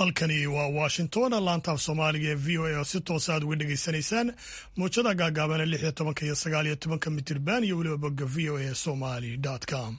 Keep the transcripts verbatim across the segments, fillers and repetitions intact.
halkani waa washington laantaaf soomaaliga ee v o a oo si toosa aad uga dhegaysanaysaan mowjada gaagaabana lix iyo tobanka iyo sagaal iyo tobanka mitirban iyo weliba bogga v o a somali com.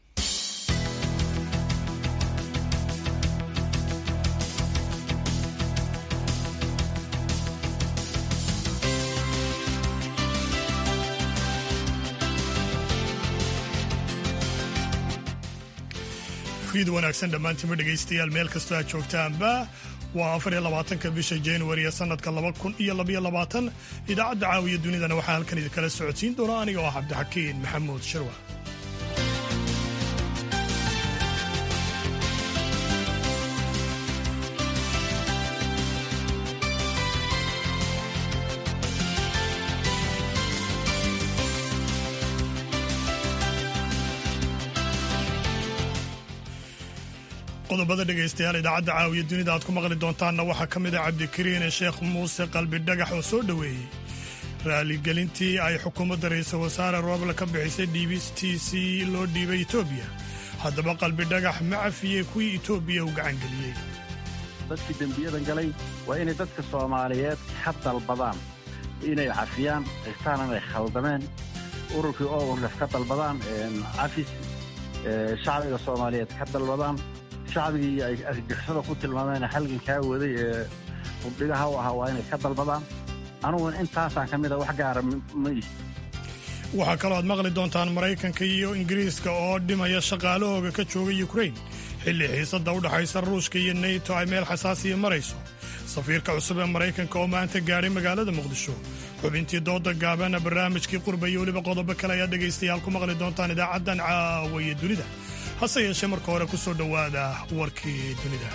fiid wanaagsan dhammaantiinba dhegaystayaal meel kastoo aad joogtaanba waa afar iyo labaatanka bisha januari ee sanadka laba kun iyo labaiyo labaatan idaacadda caawiya dunidana waxaa halkan idinkala socodsiin doona aniga oo cabdixakiin maxamuud shirwa. qodobada dhegaystayaal idaacadda caawiya dunida aad ku maqli doontaanna waxaa ka mid ah cabdikariin sheekh muuse qalbi dhagax oo soo dhoweeyey raaligelintii ay xukuumadda ra'iisul wasaare roble ka bixisay dhiibistiisii loo dhiibay etoobiya. haddaba qalbi dhagax ma cafiyey kuwii etoobiya u gacangeliyey. dadkii dembiyadan galay waa inay dadka soomaaliyeed ka dalbadaan inay cafiyaan xitaan inay khaldameen ururkii oolef ka dalbadaan cafis shacbiga soomaaliyeed ka dalbadaan shacbigii ay argagixisada ku tilmaameen halgankaa waday ee hubdhigaha u ahaa waa inay ka dalbadaan anuguna intaasaan ka mid a wax gaara ma ihi. waxaa kaloo aad maqli doontaan maraykanka iyo ingiriiska oo dhimaya shaqaalahooga ka jooga yukrain xilli xiisadda u dhaxaysa ruushka iyo neyto ay meel xasaasiya marayso. safiirka cusub ee maraykanka oo maanta gaadhay magaalada muqdisho. xubintii dooda gaabana barnaamijkii qurba iyo weliba qodobo kale ayaa dhegaystayaal ku maqli doontaan idaacaddan caawiya dunida. hase yeeshee marka hore ku soo dhowaada warkii dunida.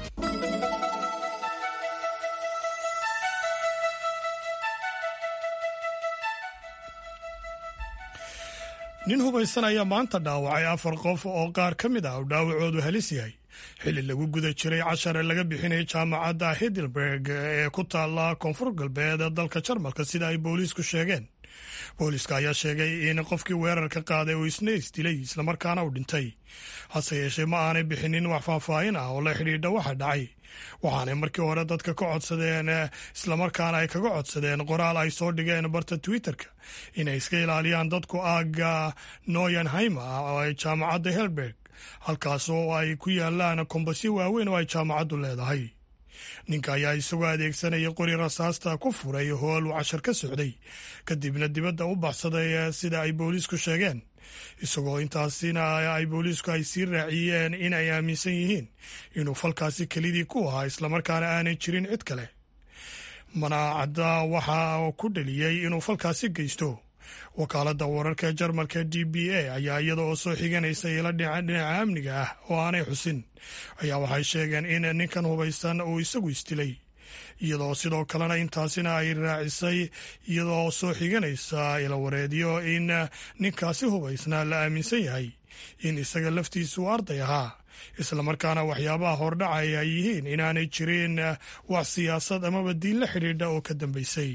nin hubaysan ayaa maanta dhaawacay afar qof oo qaar ka mid ah uu dhaawacoodu halis yahay xilli lagu guda jiray cashare laga bixinayay jaamacadda heidelberg ee ku taalla koonfur galbeed dalka jarmalka sida ay booliisku sheegeen. booliiska ayaa sheegay in qofkii weerarka qaaday uu isna isdilay islamarkaana uu dhintay. hase yeeshee ma aanay bixinin wax faahfaahin ah oo la xidhiidha waxa dhacay, waxaanay markii hore dadka ka codsadeen islamarkaana ay kaga codsadeen qoraal ay soo dhigeen barta twitterka inay iska ilaaliyaan dadku aagga noyenheimer oo ay jaamacadda helberg halkaas oo ay ku yaalaan kombasyo waaweyn oo ay jaamacaddu leedahay. ninka ayaa isagoo adeegsanaya qori rasaasta ku furay hool uu cashar ka socday kadibna dibadda u baxsaday sida ay booliisku sheegeen, isagoo intaasina ay booliisku ay sii raaciyeen in ay aaminsan yihiin inuu falkaasi kelidii ku ahaa islamarkaana aanay jirin cid kale. manaacadda waxaa ku dhaliyey inuu falkaasi geysto. wakaaladda wararka jarmalka d b a ayaa iyada oo soo xiganaysa ila dhinaca amniga ah oo aanay xusin ayaa waxay sheegeen in ninkan hubaysan uu isagu isdilay, iyadoo sidoo kalena intaasina ay raacisay iyadoo soo xiganaysa ila wareedyo in ninkaasi hubaysnaa la aaminsan yahay in isaga laftiisu arday ahaa islamarkaana waxyaabaha hordhacay ay yihiin inaanay jirin wax siyaasad amaba diin la xidhiidha oo ka dambaysay.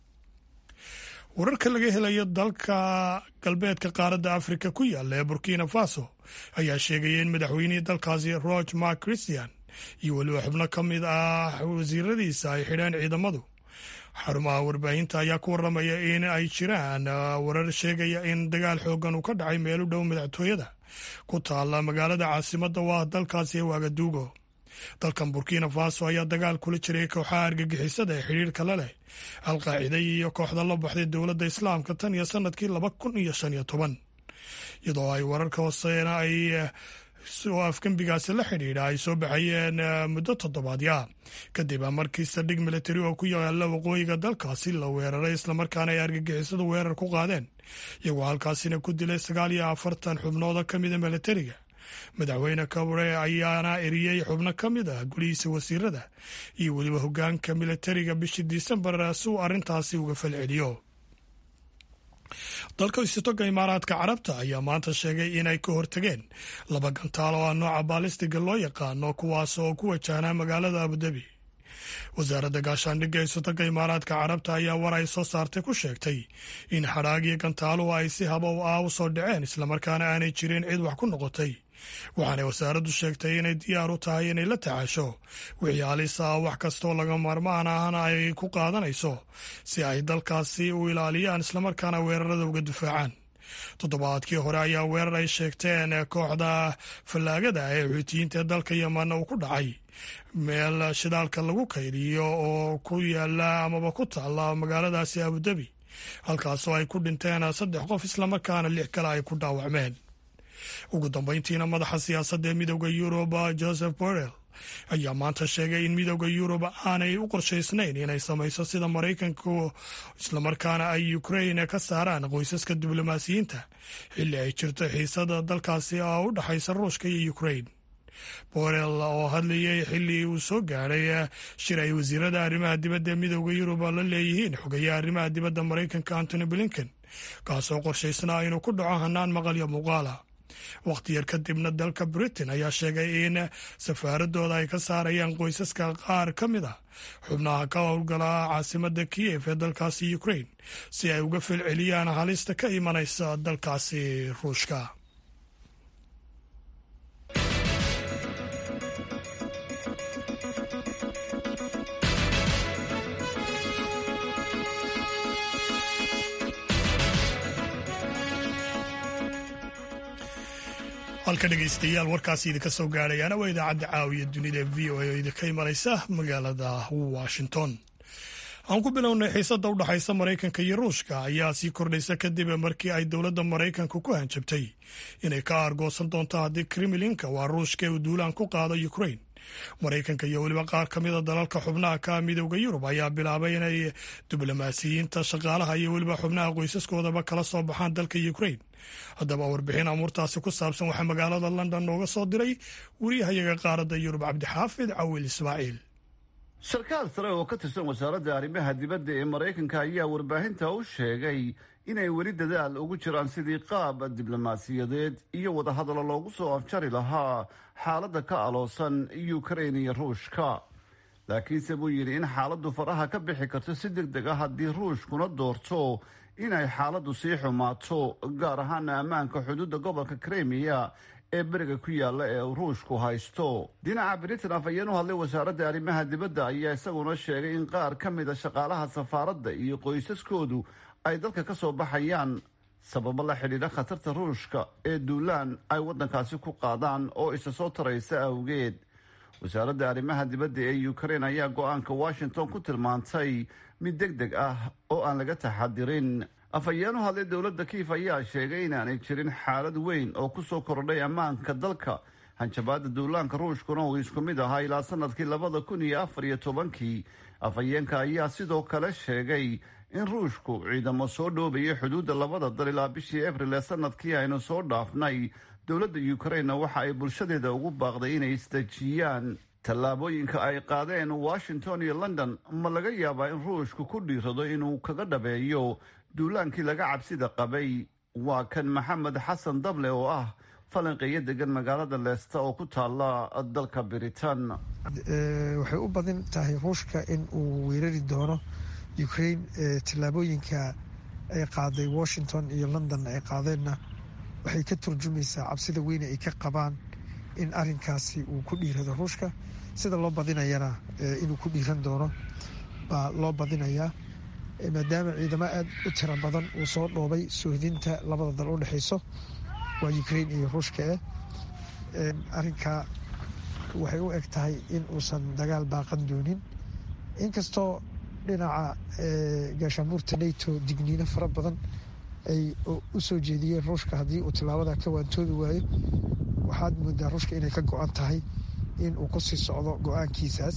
wararka laga helayo dalka galbeedka qaaradda afrika ku yaalla ee burkina faso ayaa sheegaya in madaxweynihii dalkaasi roch mark christian iyo weliba xubno ka mid ah wasiiradiisa ay xidheen ciidamadu. xarumaha warbaahinta ayaa ku warramaya in ay jiraan warar sheegaya in dagaal xooggan uu ka dhacay meel u dhow madaxtooyada ku taalla magaalada caasimadda waa dalkaasi ee waagaduugo. dalkan burkina faso ayaa dagaal kula jiray kooxaha argagixisada ee xidhiirka la leh alqaacida iyo kooxda la baxday dowladda islaamka tan iyo sanadkii laba kun iyo shan iyo toban, iyadoo ay wararka hooseena ay oo afgembigaasi la xidhiidha ay soo baxayeen muddo toddobaadya kadib markii saldhig militari oo ku yaala waqooyiga dalkaasi la weeraray islamarkaana ay argagixisadu weerar ku qaadeen, iyagoo halkaasina ku dilay sagaal iyo afartan xubnooda ka mida militariga. madaxweyne kabore ayaana eriyey xubno ka mid ah gulihiisa wasiirada iyo weliba hoggaanka militariga bishii disembar si uu arrintaasi uga falceliyo. dalka istoga imaaraadka carabta ayaa maanta sheegay inay ka hortageen laba gantaal oo ah nooca baalistiga loo yaqaano kuwaas oo ku wajahnaa magaalada abudabi. wasaaradda gaashaandhigga istoga imaaraadka carabta ayaa war ay soo saartay ku sheegtay in xadhaagii gantaaluhu ay si habow ah u soo dhaceen islamarkaana aanay jirin cid wax ku noqotay waxaanay wasaaraddu sheegtay inay diyaar u tahay inay la tacaasho wixii halis ah wax kastoo laga maarmaan ahna ay ku qaadanayso si ay dalkaasi u ilaaliyaan islamarkaana weerarada uga difaacaan. toddobaadkii hore ayaa weerar ay sheegteen kooxda fallaagada ee xuutiyiinta ee dalka yeman uu ku dhacay meel shidaalka lagu kaydiyo oo ku yaala amaba ku taalla magaaladaasi abudabi, halkaasoo ay ku dhinteen saddex qof islamarkaana lix kale ay ku dhaawacmeen. ugu dambeyntiina madaxa siyaasadda ee midowda yurub joseph borrell ayaa maanta sheegay in midowda yurub aanay u qorshaysnayn inay samayso sida maraykanku islamarkaana ay ukrain ka saaraan qoysaska diblomaasiyiinta xilli ay jirto xiisada dalkaasi oo u dhexaysa ruushka iyo ukrain. borrell oo hadlayay xilli uu soo gaadhay shir ay wasiirada arrimaha dibadda ee midowda yurub la leeyihiin xogayaha arrimaha dibadda maraykanka antony blinken, kaasoo qorshaysnaa inuu ku dhaco hanaan maqal iyo muuqaala. wakhti yar kadibna dalka britain ayaa sheegay in safaaradooda ay ka saarayaan qoysaska qaar ka mid ah xubnaha ka howlgala caasimada kiyef ee dalkaasi ukrain si ay uga falceliyaan halista ka imanaysa dalkaasi ruushka. halka dhegaystayaal warkaasi idinka soo gaadhayaana waa idaacadda caawiya dunida v o a oo idinka imanaysa magaalada washington. aan ku bilownay xiisadda u dhexaysa maraykanka iyo ruushka ayaa sii kordhaysa kadib markii ay dowladda maraykanka ku hanjabtay inay ka aargoosan doonto haddii kremlinka waa ruushka uu duulaan ku qaado ukrain. maraykanka iyo weliba qaar ka mida dalalka xubnaha ka midowda yurub ayaa bilaabay inay diblomaasiyiinta, shaqaalaha iyo weliba xubnaha qoysaskoodaba kala soo baxaan dalka ukrain. haddaba warbixin amuurtaasi ku saabsan waxaa magaalada london nooga soo diray wariyahayaga qaaradda yurub cabdixaafid cawil ismaaciil. sarkaal sare oo ka tirsan wasaaradda arrimaha dibadda ee maraykanka ayaa warbaahinta u sheegay inay weli dadaal ugu jiraan sidii qaab diblomaasiyadeed iyo wadahadallo loogu soo afjari lahaa xaaladda ka aloosan ukrain iyo ruushka. laakiinse buu yidhi in xaaladdu faraha ka bixi karto si deg deg ah haddii ruushkuna doorto inay xaaladdu sii xumaato, gaar ahaana ammaanka xuduudda gobolka kremiya ee beriga ku yaalla ee ruushku haysto. dhinaca britain afhayeen u hadlay wasaaradda arrimaha dibadda ayaa isaguna sheegay in qaar ka mida shaqaalaha safaaradda iyo qoysaskoodu ay dalka ka soo baxayaan sababo la xidhiidha khatarta ruushka ee duulaan ay waddankaasi ku qaadaan oo isa soo taraysa awgeed. wasaaradda arrimaha dibadda ee ukrain ayaa go-aanka washington ku tilmaantay mid deg deg ah oo aan laga taxadirin. afhayeen u hadlay dowladda kiif ayaa sheegay inaanay jirin xaalad weyn oo ku soo kordhay ammaanka dalka. hanjabaadda duulaanka ruushkuna uu isku mid ahaa ilaa sanadkii labada kun iyo afar iyo tobankii. afhayeenka ayaa sidoo kale sheegay in ruushku ciidamo soo dhoobayay xuduudda labada dal ilaa bishii abril ee sanadkii aynu soo dhaafnay. dowladda ukrainna waxa ay bulshadeeda ugu baaqday inay isdejiyaan. tallaabooyinka ay qaadeen washington iyo london ma laga yaabaa in ruushku ku dhiirado inuu kaga dhabeeyo duulaankii laga cabsida qabay? waa kan maxamed xasan dable oo ah falanqeeyo degan magaalada leesta oo ku taalla dalka britain. waxay u badan tahay ruushka in uu weerari doono ukrain. tallaabooyinka ay qaaday washington iyo london ay qaadeenna waxay ka turjumaysaa cabsida weyne ay ka qabaan in arinkaasi uu ku dhiirado ruushka. sida loo badinayana inuu ku dhiiran doono baa loo badinayaa, maadaama ciidamo aada u tiro badan uu soo dhoobay soohdinta labada dal u dhexayso waa ukrain iyo ruushka eh. arinkaa waxay u eg tahay in uusan dagaal baaqan doonin, inkastoo dhinaca gaashaanbuurta nato digniino fara badan ay u soo jeediyeen ruushka haddii uu tillaabada ka waantoobi waayo. waxaad moodaa ruushka inay ka go-an tahay in uu kusii socdo go-aankiisaas.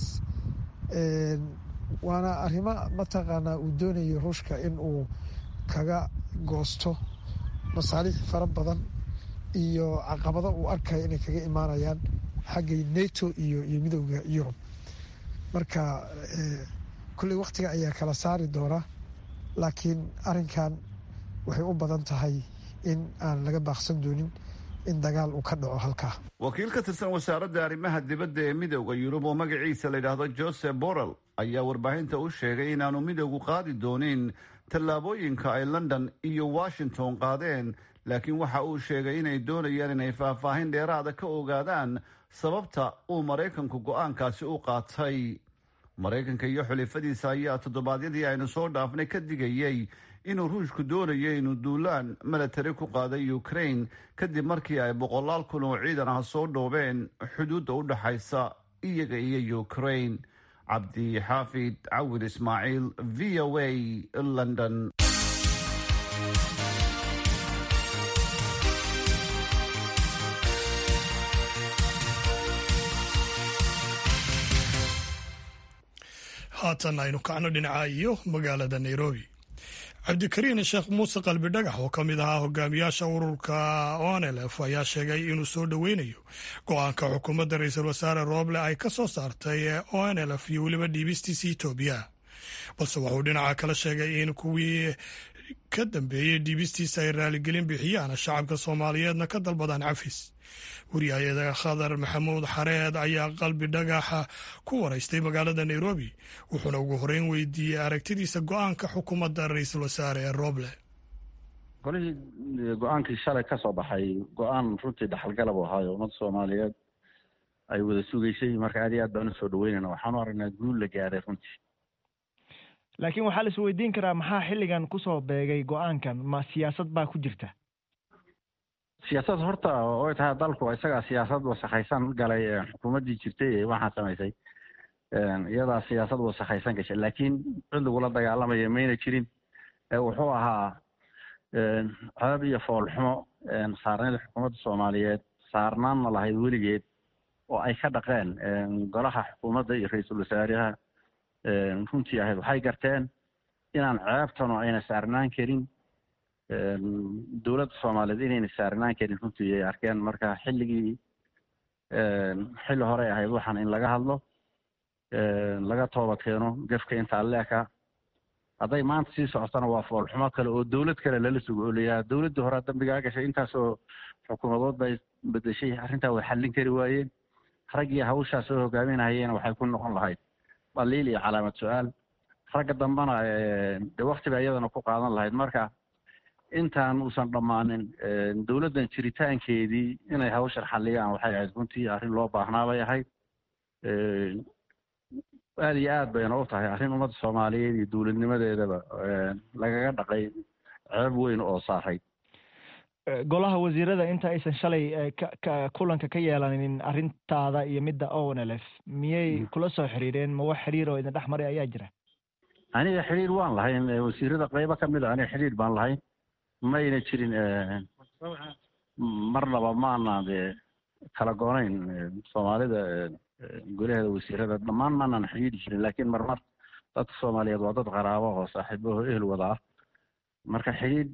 waana arrimo mataqaanaa uu doonayo ruushka in uu kaga goosto masaaliix fara badan iyo caqabado uu arkayo inay kaga imaanayaan xagga nato iyo iyo midowda yurub. marka kulley wakhtiga ayaa kala saari doona, laakiin arrinkan waxay u badan tahay in aan laga baaqsan doonin in dagaal uu ka dhaco halkaa. wakiil ka tirsan wasaaradda arrimaha dibadda ee midowda yurub oo magaciisa la yidhaahdo joseph borrell ayaa warbaahinta u sheegay inaanu midowgu qaadi doonin tallaabooyinka ay london iyo washington qaadeen, laakiin waxa uu sheegay inay doonayaan inay faahfaahin dheeraada ka ogaadaan sababta uu maraykanku go-aankaasi u qaatay. maraykanka iyo xulifadiisa ayaa toddobaadyadii aynu soo dhaafnay ka digayey inuu ruushku doonayo inuu duulaan milatari ku qaaday ukraine kadib markii ay boqolaal kun oo ciidan ah soo dhoobeen xuduudda u dhaxaysa iyaga iyo ukraine. cabdi xaafid cawil ismaaciil, v o a, London. haatan aynu kacno dhinaca iyo magaalada nairobi. cabdikariin sheekh muuse qalbi dhagax oo ka mid ahaa hogaamiyaasha ururka o n l f ayaa sheegay inuu soo dhoweynayo go-aanka xukuumadda ra-iisul wasaare rooble ay ka soo saartay ee o n l f iyo weliba dhiibistiisa etoobiya, balse wuxuu dhinaca kala sheegay in kuwii ka dambeeyey dhiibistiisa ay raaligelin bixiyaan shacabka soomaaliyeedna ka dalbadaan cafis. wariyaayada khadar maxamuud xareed ayaa qalbi dhagaxa ku waraystay magaalada nairobi, wuxuuna ugu horeyn weydiiyey aragtidiisa go-aanka xukuumadda ra-iisul wasaare ee rooble. golihii go-aankii shalay ka soo baxay go-aan runtii dhaxalgalab u ahaayo ummadda soomaaliyeed ay wada sugaysay, marka aad iyo aad baan usoo dhaweynayna. waxaanu aragnaa guul la gaaray runtii. laakiin waxaa la is weydiin karaa maxaa xilligan kusoo beegay go-aankan? ma siyaasad baa ku jirta? siyaasad horta oy tahay dalku isagaa siyaasad wasakhaysan galay, xukuumaddii jirtay ee waxaa samaysay iyadaa siyaasad wasakhaysan gashay, laakiin cid lagula dagaalamaya mayna jirin. wuxuu ahaa ceeb iyo foolxumo saarneyd xukuumadda soomaaliyeed saarnaanna lahayd weligeed oo ay ka dhaqeen golaha xukuumadda iyo ra-iisul wasaaraha runtii ahayd. waxay garteen inaan ceebtanu ayna saarnaan karin dowladda soomaaliyeed, inayna saarnaan karin runtii ay arkeen. marka xilligii xilli horey ahayd waxaan in laga hadlo, laga tooba keeno gefka intaa leeka. hadday maanta sii socotana waa foolxumo kale oo dowlad kale lala sugo olayaa dowladdii hore dambigaa gashay, intaasoo xukuumadood bay bedeshay, arrintaa way xallin kari waayeen. raggii hawshaa soo hogaaminahayeen waxay ku noqon lahayd dhaliil iyo calaamad su-aal. ragga dambena de wakti bay iyadana ku qaadan lahayd. marka intaan uusan dhammaanin dowladdan jiritaankeedii inay hawshan xalliyaan waxay ahayd runtii arrin loo baahnaa bay ahayd. aada iyo aad bayna u tahay arrin ummadda soomaaliyeed iyo dowladnimadeedaba lagaga dhaqay ceeb weyn oo saaray. golaha wasiirada inta aysan shalay ka kulanka ka yeelanin arrintaada iyo midda o n l f miyay kula soo xiriireen? ma wax xiriir oo idin dhex maray ayaa jira? aniga xiriir waan lahayn, wasiirada qaybo ka mid a aniga xiriir baan lahayn. mayna jirin marnaba maana dee kala goonayn soomaalida golaheeda wasiirada dhammaan maanaan xiriiri jirin, laakiin marmar dadka soomaaliyeed waa dad qaraabo oo saaxiibaho ehel wada ah. marka xiriir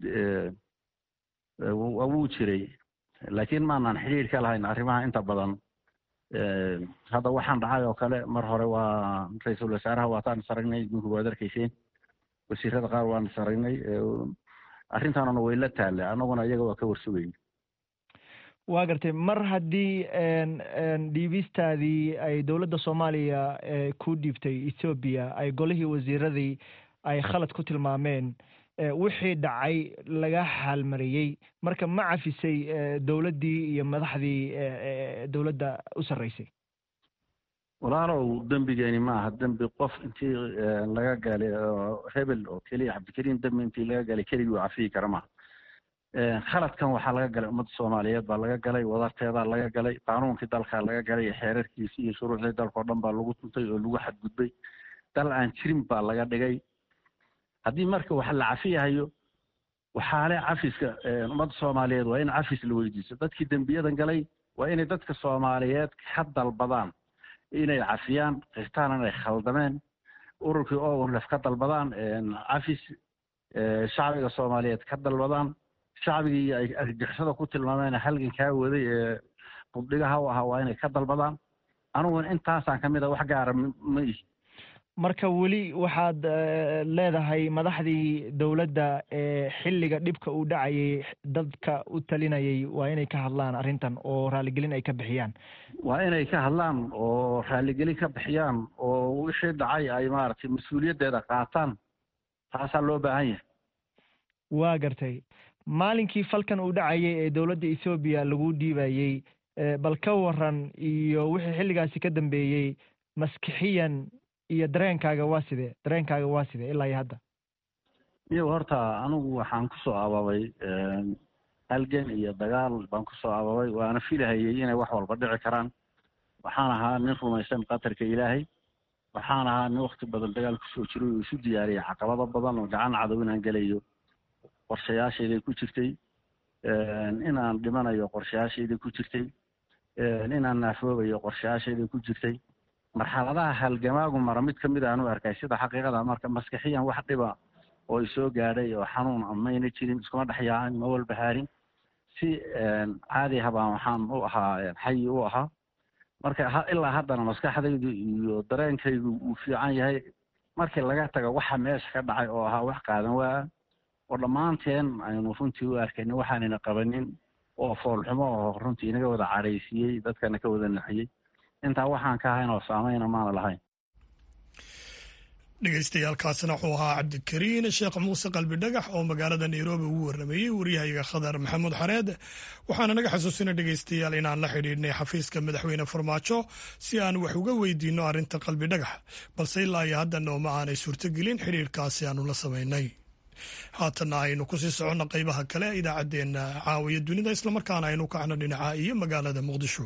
wuu jiray, laakiin maanaan xiriir ka lahayn arrimaha inta badan. hadda waxaan dhacay oo kale mar hore waa ra-iisul wasaaraha waataan is aragnay, idinku waad arkayseen. wasiirada qaar waan is aragnay, arrintaanuna way la taalla, annaguna iyaga waa ka warsugayn. waa gartay. mar haddii dhiibistaadii ay dowladda soomaaliya ku dhiibtay ethoobiya ay golihii wasiiradii ay khalad ku tilmaameen, wixii dhacay laga xaalmariyey, marka ma cafisay dowladdii iyo madaxdii dowladda u sarreysay? walaalow dembigeeni ma aha dembi qof intii laga galay hebel oo keliya cabdikariin dembi intii laga galay keligii u cafiyi kara maha. khaladkan waxaa laga galay ummadda soomaaliyeed baa laga galay, wadarteedaa laga galay, qaanuunkii dalkaa laga galay, xeerarkiisi iyo shuruucdii dalkao dhan baa lagu tuntay oo lagu xadgudbay. dal aan jirin baa laga dhigay. haddii marka wax la cafiyahayo waxaa le cafiska ummadda soomaaliyeed waa in cafis la weydiiso. dadkii dembiyadan galay waa inay dadka soomaaliyeed ka dalbadaan inay cafiyaan, qirtaan inay khaldameen, ururkii o n l f ka dalbadaan cafis, shacbiga soomaaliyeed ka dalbadaan, shacbigii ay argixisada ku tilmaameen halgan kaa waday ee bubdhigaha u ahaa waa inay ka dalbadaan. aniguna intaasaan ka mid a, wax gaara ma ihi. marka weli waxaad leedahay madaxdii dowladda ee xilliga dhibka uu dhacayay dadka u talinayay waa inay ka hadlaan arrintan oo raaligelin ay ka bixiyaan? waa inay ka hadlaan oo raaligelin ka bixiyaan oo wixii dhacay ay maaragtay mas-uuliyaddeeda qaataan. taasaa loo baahan yahay. waa gartay. maalinkii falkan uu dhacayay ee dowladda ethoobiya lagu dhiibayey bal ka waran iyo wixii xilligaasi ka dambeeyey maskixiyan iyo dareenkaaga waa sidee dareenkaaga waa sidee ilaa iyo hadda? iyo horta anigu waxaan kusoo abaabay halgan iyo dagaal baan kusoo abaabay waana filahayay inay wax walba dhici karaan. waxaan ahaa nin rumaysan qatarka ilaahay, waxaan ahaa nin wakti badan dagaal kusoo jiray oo isu diyaariyay caqabado badan oo gacan cadow inaan gelayo qorshayaashayday ku jirtay, inaan dhimanayo qorshayaashayday ku jirtay, inaan naafoobayo qorshayaashayday ku jirtay. marxaladaha halgamaagu mara mid ka mid aanu arkay sida xaqiiqada marka maskixiyan wax dhiba oo isoo gaadhay oo xanuun amayna jirin, iskuma dhexyaacin, ma walbahaarin, si caadi habaan waxaan u ahaa xayi u ahaa. marka ilaa haddana maskaxdaydu iyo dareenkaygu uu fiican yahay markii laga tago waxa meesha ka dhacay oo ahaa wax qaadan waa oo dhammaanteen aynu runtii u arkayna waxaanayna qabanin oo foolxumo oo runtii inaga wada cadhaysiiyey, dadkana ka wada naxiyey. intaa waxaan ka ahayn oo saameyna maana lahayn. dhegeystayaaalkaasina wuxuu ahaa cabdikariin sheekh muuse qalbi dhagax oo magaalada nairobi ugu warrameeyey waryahayaga khadar maxamuud xareed. waxaana naga xasuusina dhegeystayaal inaan la xidhiidhnay xafiiska madaxweyne farmaajo si aan wax uga weydiino arrinta qalbi dhagax, balse ilaa iyo haddana uma aanay suurtogelin xidhiidhkaasi aanu la samaynay. haatanna aynu kusii soconno qaybaha kale ee idaacaddeenna caawiya dunida, islamarkaana aynu kacno dhinaca iyo magaalada muqdisho.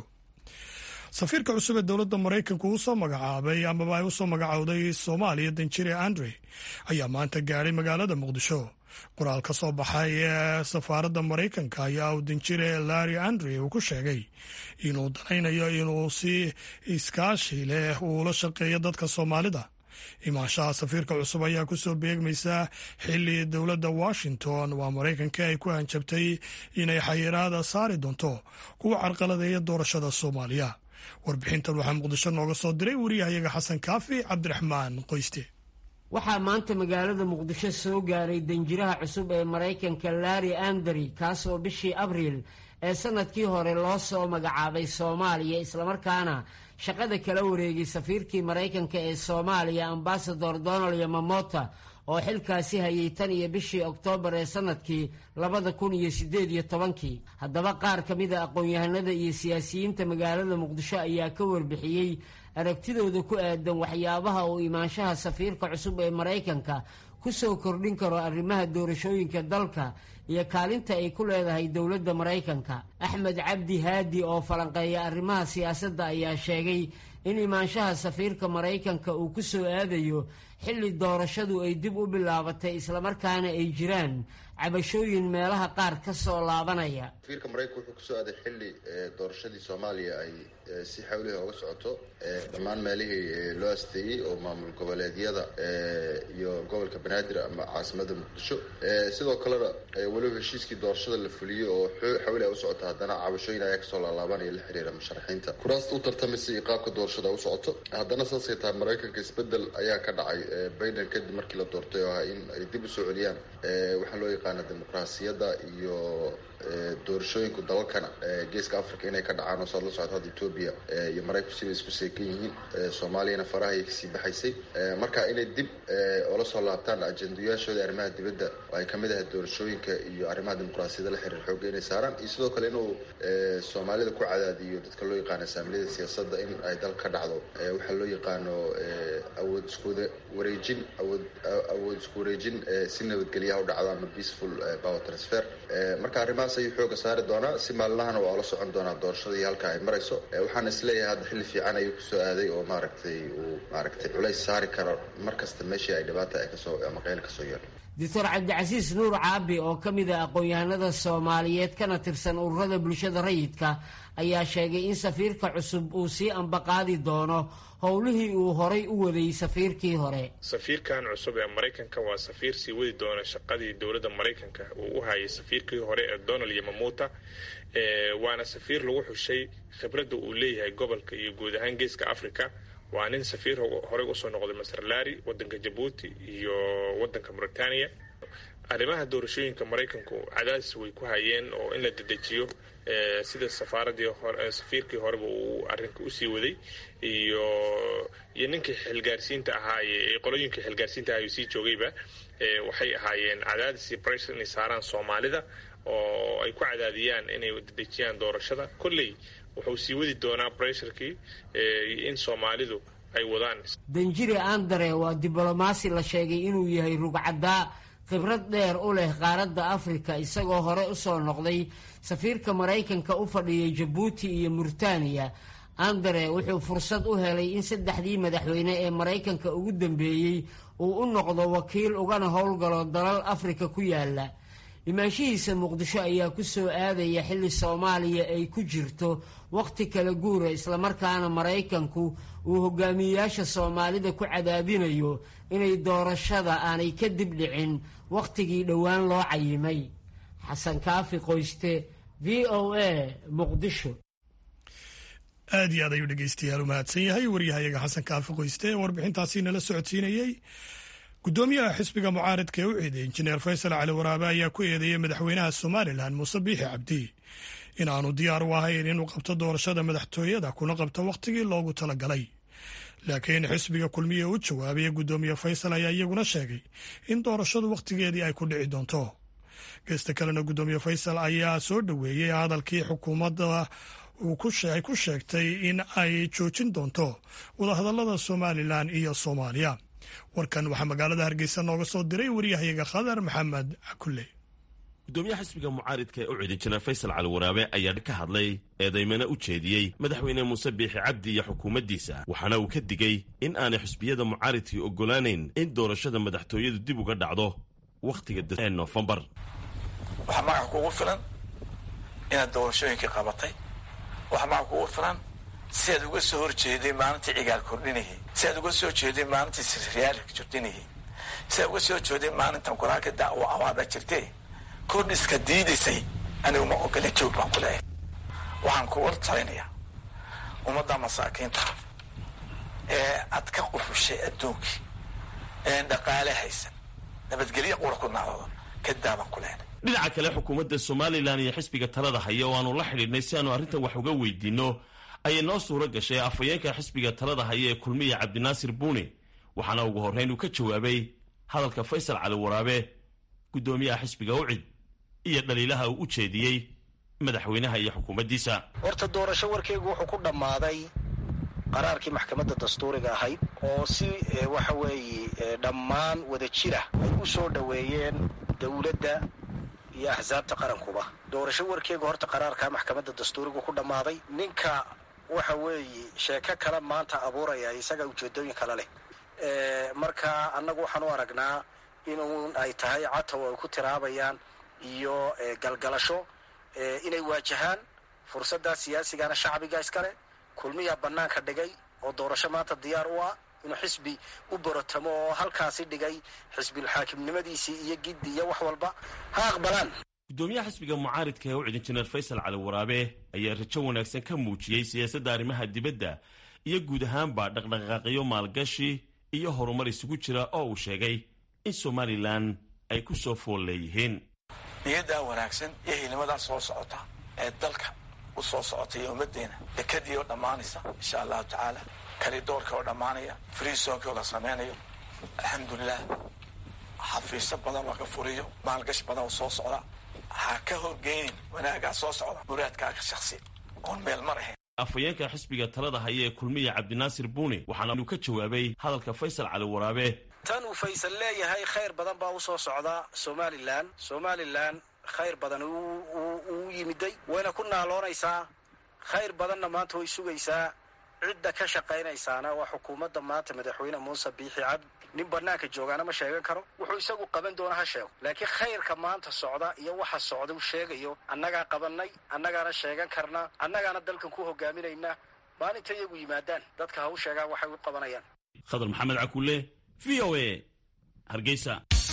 safiirka cusub ee dowladda maraykanku uu soo magacaabay amaba ay u soo magacowday soomaaliya danjire andre ayaa maanta gaadhay magaalada muqdisho. qoraal ka soo baxay ee safaaradda maraykanka ayaa uu danjire larry andre uu ku sheegay inuu danaynayo inuu si iskaashi leh uula shaqeeyo dadka soomaalida. imaanshaha safiirka cusub ayaa kusoo beegmaysaa xilli dowladda washington waa maraykanka ay ku hanjabtay inay xayiraada saari doonto kuwa carqaladeeya doorashada soomaaliya. warbixintan waxaa muqdisho nooga soo diray wariyahayaga xasan kaafi cabdiraxmaan qoyste. waxaa maanta magaalada muqdisho soo gaaray danjiraha cusub ee maraykanka larry andre, kaasoo bishii abriil ee sanadkii hore loo soo magacaabay soomaaliya, islamarkaana shaqada kala wareegay safiirkii maraykanka ee soomaaliya ambasador donald yamamota oo xilkaasi hayay tan iyo bishii oktoobar ee sanadkii labada kun iyo siddeed iyo tobankii. haddaba qaar ka mid a aqoon-yahanada iyo siyaasiyiinta magaalada muqdisho ayaa ka warbixiyey aragtidooda ku aadan waxyaabaha uu imaanshaha safiirka cusub ee maraykanka ku soo kordhin karo arrimaha doorashooyinka dalka iyo kaalinta ay ku leedahay dowladda maraykanka. axmed cabdi haadi oo falanqeeya arrimaha siyaasadda ayaa sheegay in imaanshaha safiirka maraykanka uu ku soo aadayo xilli doorashadu ay dib u bilaabatay, islamarkaana ay jiraan cabashooyin meelaha qaar ka soo laabanaya. safiirka maraykanka wuxuu kusoo aaday xilli doorashadii soomaaliya ay si xawliha uga socoto dhammaan meelihii loo asteeyey oo maamul goboleedyada iyo gobolka banaadir ama caasimada muqdisho. sidoo kalena weliba heshiiskii doorashada la fuliyey oo xawliha u socota, haddana cabashooyin ayaa kasoo laalaabanaya la xiriira musharaxiinta kuraasta u tartamaysa iyo qaabka doorashada u socoto. haddana saasay tahay maraykanka isbedel ayaa ka dhacay biden kadib markii la doortay oo ah in ay dib u soo celiyaan waxaa loo yaqaana dimuqraasiyadda iyo doorashooyinku dalalkana geeska africa inay ka dhacaan oo saad la socota hadda etoobiya iyo maraykanku sibay isku seekan yihiin, soomaaliyana faraha ayay kasii baxaysay. marka inay dib oola soo laabtaan ajendayaashooda arrimaha dibadda oo ay kamid ahay doorashooyinka iyo arrimaha dimuqraasiyadda la xiriir xooga inay saaraan, iyo sidoo kale inuu soomaalida ku cadaadiyo dadka loo yaqaano saamiliyada siyaasadda in ay dal ka dhacdo waxaa loo yaqaano awood iskuda wareejin awood awood isku wareejin si nabadgelyaha u dhacdo ama peaceful power transfer. marka arrimahaas ayuu xooga saari doonaa, si maalinahana waa la socon doonaa doorashadii halka ay marayso. waxaan isleeyahay hadda xilli fiican ayuu kusoo aaday oo maaragtay uu maaragtay culays saari karo markasta meeshii ay dhibaata ay kasoo ama qeyl kasoo yeelo. doctor cabdicasiis nuur caabi oo ka mid ah aqoon-yahanada soomaaliyeed kana tirsan ururada bulshada rayidka ayaa sheegay in safiirka cusub uu sii ambaqaadi doono howlihii uu horay u waday safiirkii hore. safiirkan cusub ee maraykanka waa safiir sii wadi doona shaqadii dowladda maraykanka uu u hayay safiirkii hore ee donald yamamuta. waana safiir lagu xushay khibradda uu leeyahay gobolka iyo guud ahaan geeska africa. waa nin safiir horey usoo noqday masar lari wadanka jabuuti iyo wadanka mauritania. arrimaha doorashooyinka maraykanku cadaadis way ku hayeen oo in la dedejiyo sida safaaradii hore safiirkii horeba uu arrinka usii waday iyo iyo ninkii xilgaarsiinta ahaaye qolooyinkii xilgaarsiinta ahaayuu sii joogayba waxay ahaayeen cadaadis iyo pressure inay saaraan soomaalida oo ay ku cadaadiyaan inay dedejiyaan doorashada. kolley wuxuu sii wadi doonaa bresharkii in soomaalidu ay wadaan. danjire Andre waa diblomaasi la sheegay inuu yahay rugcadaa khibrad dheer u leh qaaradda Afrika, isagoo hore u soo noqday safiirka Maraykanka u fadhiyay Djibouti iyo Mauritania. Andre wuxuu fursad u helay in saddexdii madaxweyne ee Maraykanka ugu dambeeyay uu u noqdo wakiil ugana howlgalo dalal Afrika ku yaala. imaanshihiisa Muqdisho ayaa ku soo aadaya xilli Soomaaliya ay ku jirto waqti kala guura, islamarkaana Maraykanku uu hogaamiyayaasha Soomaalida ku cadaadinayo inay doorashada aanay ka dib dhicin waqtigii dhowaan loo cayimay. xasan kaafi qoyste, V O A, Muqdisho. aad iyo aad ayuu dhegeystayaal u mahadsan yahay waryahayaga xasan kaafi qoyste ee warbixintaasi nala socodsiinayey. gudoomiyaha xisbiga mucaaradka ee u ciiday injineer faysal cali waraabe ayaa ku eedeeyey madaxweynaha somalilan muuse biixi cabdi in aanu diyaar u ahayn inuu qabto doorashada madaxtooyada kuna qabto wakhtigii loogu talagalay. laakiin xisbiga kulmiye u jawaabaya gudoomiye faysal ayaa iyaguna sheegay in doorashadu wakhtigeedii ay ku dhici doonto. geesta kalena gudoomiye faysal ayaa soo dhoweeyey hadalkii xukuumadda ay ku sheegtay in ay joojin doonto wadahadalada somalilan iyo soomaaliya. warkan waxaa magaalada Hargeysa nooga soo diray waryahayaga Khadar Maxamed Cakulle. gudoomiyaha xisbiga mucaaridka ee u ciiday injineer faysal cali waraabe ayaa ka hadlay eedaymana u jeediyey madaxweyne muuse biixi cabdi iyo xukuumaddiisa, waxaana uu ka digay in aanay xisbiyada mucaaridkii oggolaanayn in doorashada madaxtooyadu dib uga dhacdo wakhtiga ee Noofembar. waxaa magaca kugu filan inaad doorashooyinkii qabatay, waxaa magaca kugu filan si aad uga soo horjeeday maalintii cigaal kordhinayay, si aad uga soo jeeday maalintii sirriyaalka jordhinayay, si aad uga soo jeeday maalintan qoraalka dacwo awaada jirtay kordhiska diidaysay. anigu ma ogolin, joog baan ku leeyahay. waxaan ku war talinayaa ummadda masaakiinta ee aad ka qufushay adduunkii ee dhaqaale haysan nabadgelyo qura ku naadooda ka daabaan ku leeyahay. dhinaca kale xukuumadda somalilan iyo xisbiga talada haya oo aanu la xidhiidhnay si aanu arrintan wax uga weydiinno ayay noo suuro gashay afhayeenka xisbiga talada haya ee kulmiya cabdinaasir buuni, waxaana ugu horrayn uu ka jawaabay hadalka faysal cali waraabe gudoomiyaha xisbiga ucid iyo dhaliilaha uu u jeediyey madaxweynaha iyo xukuumaddiisa. horta doorasho warkeygu wuxuu ku dhammaaday qaraarkii maxkamadda dastuuriga ahayd oo si waxa weeye dhammaan wada jira ay u soo dhoweeyeen dowladda iyo axsaabta qarankuba. doorasho warkeygu horta qaraarka maxkamadda dastuuriga ku dhammaaday. ninka waxa weeye sheeko kale maanta abuuraya isaga ujeedooyin kale leh. marka annagu waxaan u aragnaa inuu ay tahay catow ay ku tiraabayaan iyo galgalasho inay waajahaan fursadda siyaasigana shacbiga iskale. kulmiyaa bannaanka dhigay oo doorasho maanta diyaar u ah inuu xisbi u borotamo oo halkaasi dhigay xisbilxaakimnimadiisii iyo giddi iyo wax walba ha aqbalaan. gudoomiyaha xisbiga mucaaridka ee u ciidan injineer faysal cali waraabe ayaa rajo wanaagsan ka muujiyey siyaasadda arrimaha dibadda iyo guud ahaanba dhaqdhaqaaqyo maalgashi iyo horumar isugu jira oo uu sheegay in somalilan ay ku soo fool leeyihiin. niyaddaa wanaagsan iyo hilimadaa soo socota ee dalka u soo socota iyo ummaddeena dekadii oo dhammaanaysa insha allahu tacaala, kalidoorka oo dhammaanaya, friisoonka oo la samaynayo, alxamdulilah xafiisyo badan laga furiyo, maalgash badan oo soo socda. ha ka horgeynin wanaagaa soo socda muraadkaaga shaksi oon meel mar ahayn. afhayeenka xisbiga talada haya ee kulmiya cabdinaasir buuni waxaana uu ka jawaabay hadalka faysal cali waraabe. tan uu faysal leeyahay khayr badan baa u soo socda somalilan. somalilan khayr badan uu yimiday, wayna ku naaloonaysaa. khayr badanna maanta way sugaysaa. cidda ka shaqaynaysaana waa xukuumadda maanta madaxweyne muuse biixi cabdi. nin bannaanka joogaana ma sheegan karo, wuxuu isagu qaban doona ha sheego. laakiin khayrka maanta socda iyo waxa socda uu sheegayo annagaa qabannay, annagaana sheegan karnaa, annagaana dalkan ku hogaaminaynaa. maalinta iyagu yimaadaan dadka ha u sheegaan waxay u qabanayaan. khadar maxamed cakulle, V O A, Hargeysa.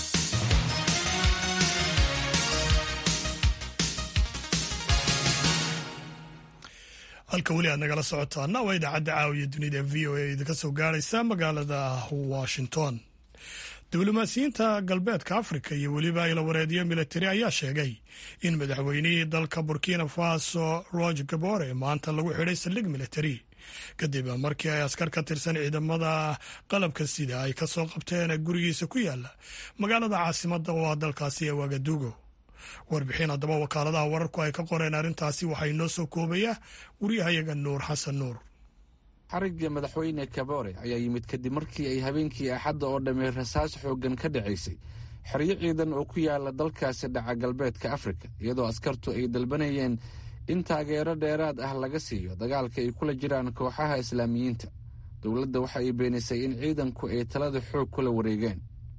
halka weli aad nagala socotaana waa idaacadda caawiya dunida v o a idinka soo gaaraysa magaalada Washington. diblomaasiyiinta galbeedka Afrika iyo weliba ilawareedyo militari ayaa sheegay in madaxweynihii dalka Burkina Faso Roch Kabore maanta lagu xidhay saldhig militari kadib markii ay askar ka tirsan ciidamada qalabka sida ay ka soo qabteen gurigiisa ku yaala magaalada caasimadda oo ah dalkaasi ee Wagadugu. warbixin haddaba wakaaladaha wararku ay ka qoreen arrintaasi waxaa inoo soo koobaya wariyahayaga nuur xasan nuur. xarigga madaxweyne kabore ayaa yimid kadib markii ay habeenkii axadda oo dhammey rasaas xooggan ka dhacaysay xeryo ciidan oo ku yaala dalkaasi dhaca galbeedka afrika, iyadoo askartu ay dalbanayeen in taageero dheeraad ah laga siiyo dagaalka ay kula jiraan kooxaha islaamiyiinta. dowladda waxa ay beenisay in ciidanku ay talada xoog kula wareegeen,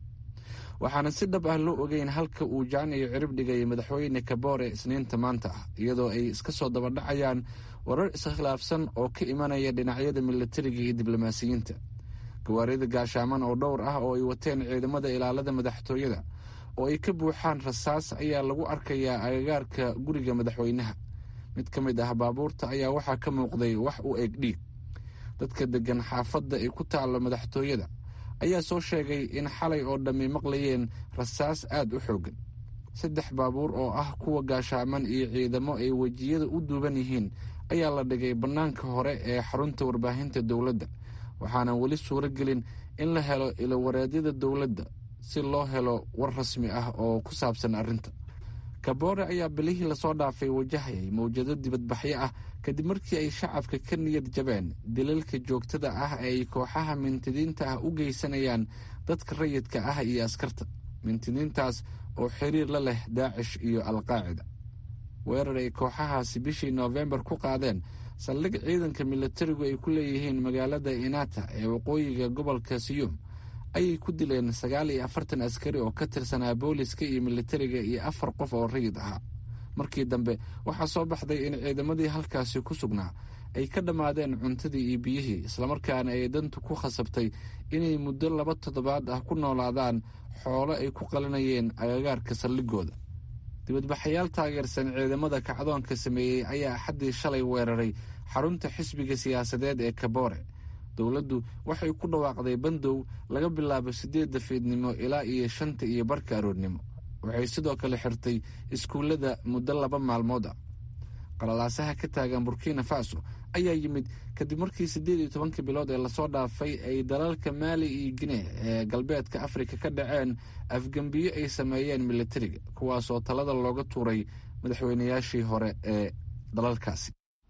waxaana si dhab ah loo ogeyn halka uu jaan iyo cirib dhigay madaxweyne kabore isniinta maanta ah, iyadoo ay iska soo dabadhacayaan warar iskhilaafsan oo ka imanaya dhinacyada milatariga iyo diblomaasiyiinta. gawaarida gaashaaman oo dhowr ah oo ay wateen ciidamada ilaalada madaxtooyada oo ay ka buuxaan rasaas ayaa lagu arkayaa agagaarka guriga madaxweynaha. mid ka mid ah baabuurta ayaa waxaa ka muuqday wax u eg dhiig. dadka deggan xaafadda ay ku taallo madaxtooyada ayaa soo sheegay in xalay oo dhammi maqlayeen rasaas aad u xooggan. saddex baabuur oo ah kuwa gaashaaman iyo ciidamo ay wejiyada u duuban yihiin ayaa la dhigay bannaanka hore ee xarunta warbaahinta dowladda, waxaana weli suuro gelin in la helo ilowareedyada dowladda si loo helo war rasmi ah oo ku saabsan arrinta. kabore ayaa bilihii lasoo dhaafay wajahayay mawjado dibadbaxyo ah kadib markii ay shacabka ka niyad jabeen dilalka joogtada ah ee ay kooxaha mintidiinta ah u geysanayaan dadka rayidka ah iyo askarta. mintidiintaas oo xiriir la leh daacish iyo alqaacida. weerar ay kooxahaasi bishii noofembar ku qaadeen saldhig ciidanka milatarigu ay ku leeyihiin magaalada inata ee waqooyiga gobolka siyuum ayay ku dileen sagaal iyo afartan askari oo ka tirsanaa booliska iyo militariga iyo afar qof oo rayid ahaa. markii dambe waxaa soo baxday in ciidamadii halkaasi ku sugnaa ay ka dhammaadeen cuntadii iyo biyihii, islamarkaana ay dantu ku khasabtay inay muddo laba toddobaad ah ku noolaadaan xoolo ay ku qalinayeen agagaarka saldhigooda. dibadbaxayaal taageersan ciidamada kacdoonka sameeyey ayaa axaddii shalay weeraray xarunta xisbiga siyaasadeed ee kabore. dowladdu waxay ku dhawaaqday bandow laga bilaabo siddeedda fiidnimo ilaa iyo shanta iyo barka aroornimo. waxay sidoo kale xirtay iskuullada muddo laba maalmood ah. qalalaasaha ka taagan burkina faso ayaa yimid kadib markii siddeed iyo tobankii bilood ee lasoo dhaafay ay dalalka maali iyo gine ee galbeedka afrika ka dhaceen afgembiyo ay sameeyeen militariga, kuwaasoo talada looga tuuray madaxweynayaashii hore ee dalalkaasi.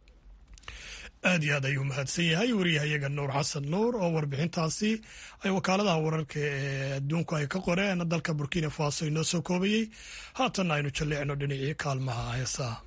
aad iyo aad ayuu mahadsan yahay wariyahayaga nuur xasan nuur oo warbixintaasi ay wakaaladaha wararka ee adduunku ay ka qoreen dalka burkina faso inoo soo koobayey. haatanna aynu jalleecno dhinacii kaalmaha heesaha.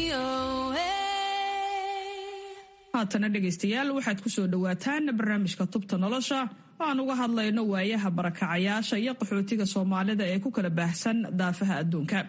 haatana dhegaystayaal waxaad ku soo dhowaataan barnaamijka tubta nolosha aan uga hadlayno waayaha barakacayaasha iyo qaxootiga soomaalida ee ku kala baahsan daafaha adduunka.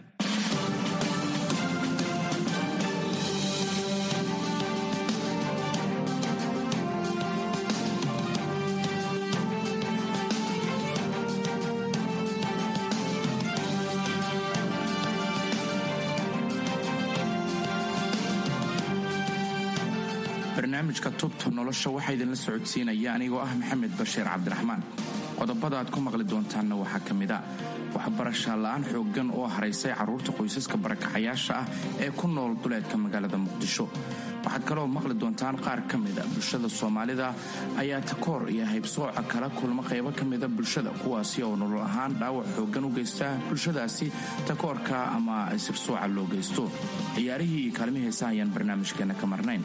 barnaamijka tubta nolosha waxaa idinla socodsiinaya anigoo ah maxamed bashiir cabdiraxmaan. qodobada aad ku maqli doontaanna waxaa ka mid a waxbarasha la'aan xooggan oo haraysay carruurta qoysaska barakacayaasha ah ee ku nool duleedka magaalada muqdisho. waxaad kaloo maqli doontaan qaar ka mida bulshada soomaalida ayaa takoor iyo haybsooca kala kulma qaybo ka mida bulshada, kuwaasi oo nolol ahaan dhaawac xooggan u geysta bulshadaasi takoorka ama sirsooca loo geysto. ciyaarihii iyo kaalmi heesa ayaan barnaamijkeenna ka marnayn.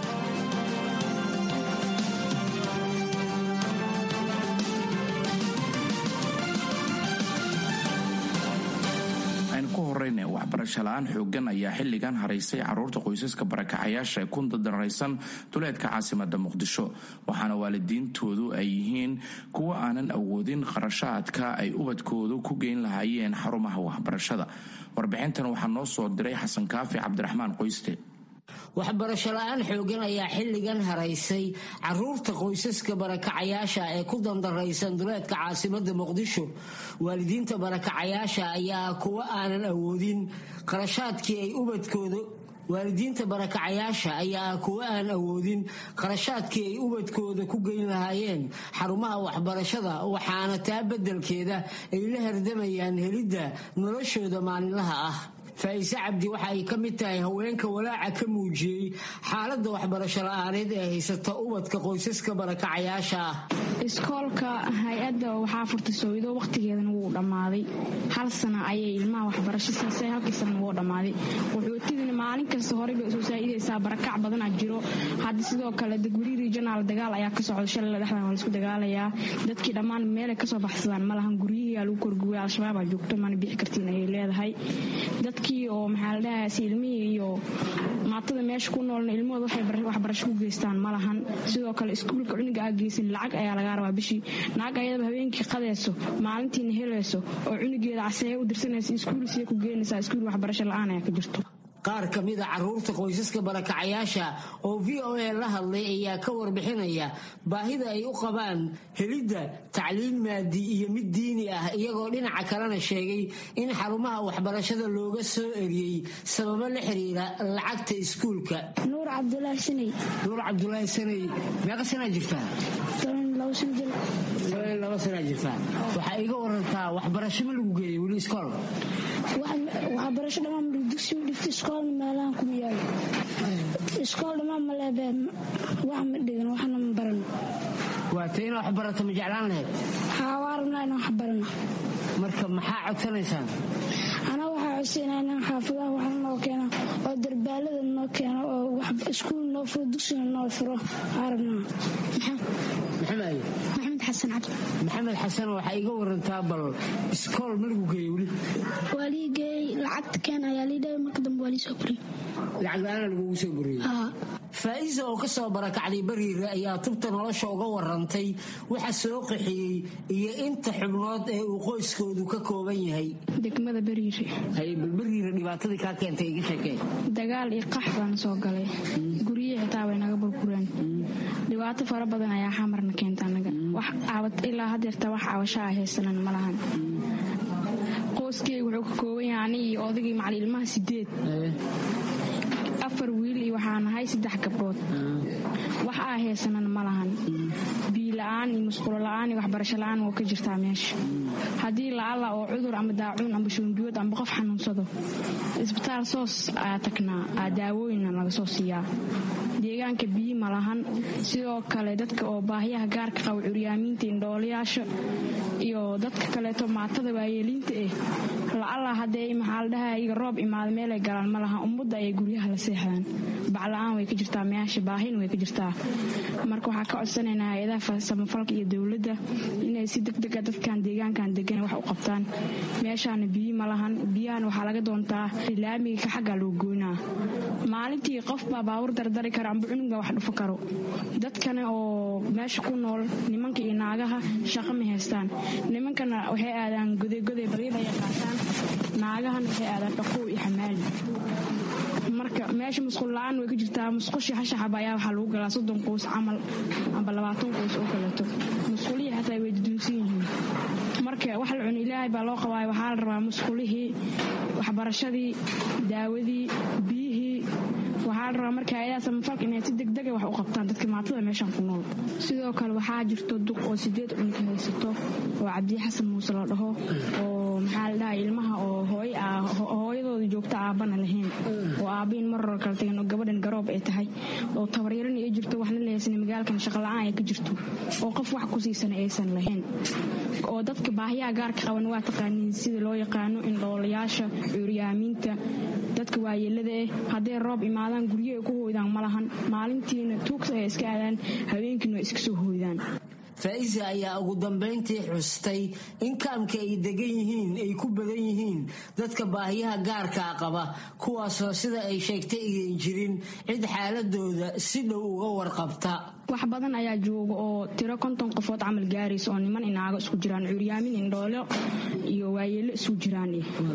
waxbarasho la'aan xooggan ayaa xilligan haraysay carruurta qoysaska barakacayaasha ee ku dadaraysan duleedka caasimada muqdisho, waxaana waalidiintoodu ay yihiin kuwo aanan awoodin qarashaadka ay ubadkoodu ku geyn lahaayeen xarumaha waxbarashada. warbixintan waxaa noo soo diray xasan kaafi cabdiraxmaan qoyste. waxbarasho la'aan xooggan ayaa xilligan haraysay carruurta qoysaska barakacayaasha ee ku dandaraysan duleedka caasimada muqdisho. waalidiinta barakacayaasha ayaa kuwa aanan awoodin qarashaadkii ay ubadkooda waalidiinta barakacayaasha ayaa kuwa aan awoodin qarashaadkii ay ubadkooda ku geyn lahaayeen xarumaha waxbarashada, waxaana taa beddelkeeda ay la hardamayaan helidda noloshooda maalinlaha ah. faa'iise cabdi waxa ay ka mid tahay haweenka walaaca ka muujiyey xaaladda waxbarasho la'aaneed ee haysata ubadka qoysaska barakacayaasha ah. iskoolka hay-adda waxaa furtay soowido wakhtigeedana wuu dhammaaday. hal sana ayay ilmaha waxbarasho siisay, halkii sana wuu dhammaaday. qaxootigana maalin kasta horey bay soo saa'idaysaa, barakac badanaa jiro. hadda sidoo kale degweri regional dagaal ayaa ka socda, shalay dhexdan waa laisku dagaalayaa. dadkii dhammaan meelay kasoo baxsadaan ma lahan, guryihiyaa lagu korguway, al-shabaabaa joogto mana bixi kartiin ayay leedahay. dadkii oo maxaa la dhahaas ilmihii iyo maatada meesha ku noolna ilmahooda waxay waxbarasho ku geystaan ma lahan. sidoo kale iskuulka cuniga aa geysan lacag ayaa lagaa rabaa bishii. naag ayadaba habeenkii qadayso maalintiina helayso oo cunigeeda caseeya u dirsanaysa iskuulisiya ku geenaysaa. iskuul waxbarasho la'aan ayaa ka jirto. qaar ka mida carruurta qoysaska barakacayaasha oo v o a la hadlay ayaa ka warbixinaya baahida ay u qabaan helidda tacliin maadi iyo mid diini ah, iyagoo dhinaca kalena sheegay in xarumaha waxbarashada looga soo eriyey sababo la xiriira lacagta iskuulka. nuur cabdulaahi sanay nuur cabdulaahi sanay meeqa sanaa jirtaa? laba sanaa jirtaa. waxaa iga warantaa waxbarasho ma lagu geeyey weli iskool? waxbarasho dhammaan dugsi ma dhigta, iskoolna meelahan kuma yaalo. iskool dhammaan ma leebeen, wax ma dhigan, waxna ma baran. waata inaa wax barata ma jeclaan lahayd? haa, waa rabnaa inaan wax barano. marka maxaa codsanaysaan? anaa waxaa codsanaa inaan xaafadaha waxna noo keena oo darbaalada noo keeno oo iskuul noo furo, dugsiga noo furo aa rabnaa. maxamed xasan cabdi. maxamed xasan, waxaa iga warantaa bal iskool ma lagu geeyey weli? waa lii geeyey, lacagta keen ayaa lii dhahay, marka dambe waa lii soo buriyey. lacag la-aana lagugu soo buriyey? faa'iisa oo ka soo barakacday bariire ayaa tubta nolosha uga warantay waxa soo qaxiyey iyo inta xubnood ee uu qoyskoodu ka kooban yahay. degmada bariire. hay bal bariire dhibaatadii kaa keentay iga sheekee. dagaal iyo qax baan soo galay, guryihi xitaa way naga burbureen. dhibaato fara badan ayaa xamarna keenta anaga. wax caawad ilaa hadeerta wax caawasho ah haysanan ma lahan. qoyskeyga wuxuu ka kooban yahay ani iyo odagii macali ilmaha sideed, afar wiil iyo waxaan ahay saddex gabdhood. wax aa haysanan ma lahan. biila-aan iyo musqulo la-aan iyo waxbarasho la-aan waa ka jirtaa meesha. haddii la-alla oo cudur ama daacuun amba shuunbiyood amba qof xanuunsado, isbitaal soos ayaa tagnaa, aa daawooyinna laga soo siiyaa. deegaanka biyi ma lahan. sidoo kale dadka oo baahiyaha gaarka qaba, curyaamiinta, indhoolayaasha iyo dadka kaleeto maatada waayeeliinta eh, la-alla haddee maxaa la dhahaa iga roob imaada meelay galaan ma laha ummadda ayay guryaha la seexdaan bacla-aan way ka jirtaa meyaasha baahin way ka jirtaa marka waxaa ka codsanaynaa hay-adaha samafalka iyo dowladda inay si degdega dadkan deegaankan degan wax u qabtaan meeshaana biyo ma lahan biyahan waxaa laga doontaa laamiga ka xaggaa loo goynaa maalintii qof baa baawur dardari kara amba cunuga wax dhufo karo dadkana oo meesha ku nool nimanka iyo naagaha shaqo ma haystaan nimankana waxay aadaan godegoday baryada ay qaataan naagahana waxay aadaan dhaqow iyo xamaali marka meesha musqul la-aan way ka jirtaa musqushii hashaxaba ayaa waxaa lagu galaa soddon qoys camal amba labaatan qoys oo kaleeto musqulihii xataa way duduunsan yihiin marka wax la cuno ilaahay baa loo qabaayo waxaa la rabaa musqulihii waxbarashadii daawadii biyihii waxaa la rabaa marka hay-adaha samafalka inay si degdega wax u qabtaan dadka maatada meeshan ku nool sidoo kale waxaa jirto duq oo sideed cunug haysato oo cabdi xasan muuse la dhaho oo maxaa la dhahaa ilmaha oo hooy ah hooyadooda joogta aabana lahayn oo aabiin maror kala tagan oo gabadhan garoob ay tahay oo tabaryaran ay jirto waxna leeysan magaalkan shaqo la-aan ay ka jirto oo qof wax ku siisan aysan lahayn oo dadka baahiyaha gaarka qaban waa taqaaniin sida loo yaqaano indhoolayaasha cuuryaamiinta dadka waayeelada eh hadday roob imaadaan guryo ay ku hooydaan ma lahan maalintiina tuugs ay iska aadaan habeenkiina ay iska soo hooydaan faa'iisa ayaa ugu dambayntii xustay in kaamka ay degan yihiin ay ku badan yihiin dadka baahiyaha gaarkaa qaba kuwaasoo sida ay sheegtay iyan jirin cid xaaladooda si dhow uga warqabta wax badan ayaa jooga oo tiro konton qofood camal gaaraysa oo niman inaago isku jiraan cuuryaamin indhoolo iyo waayeelo isku jiraan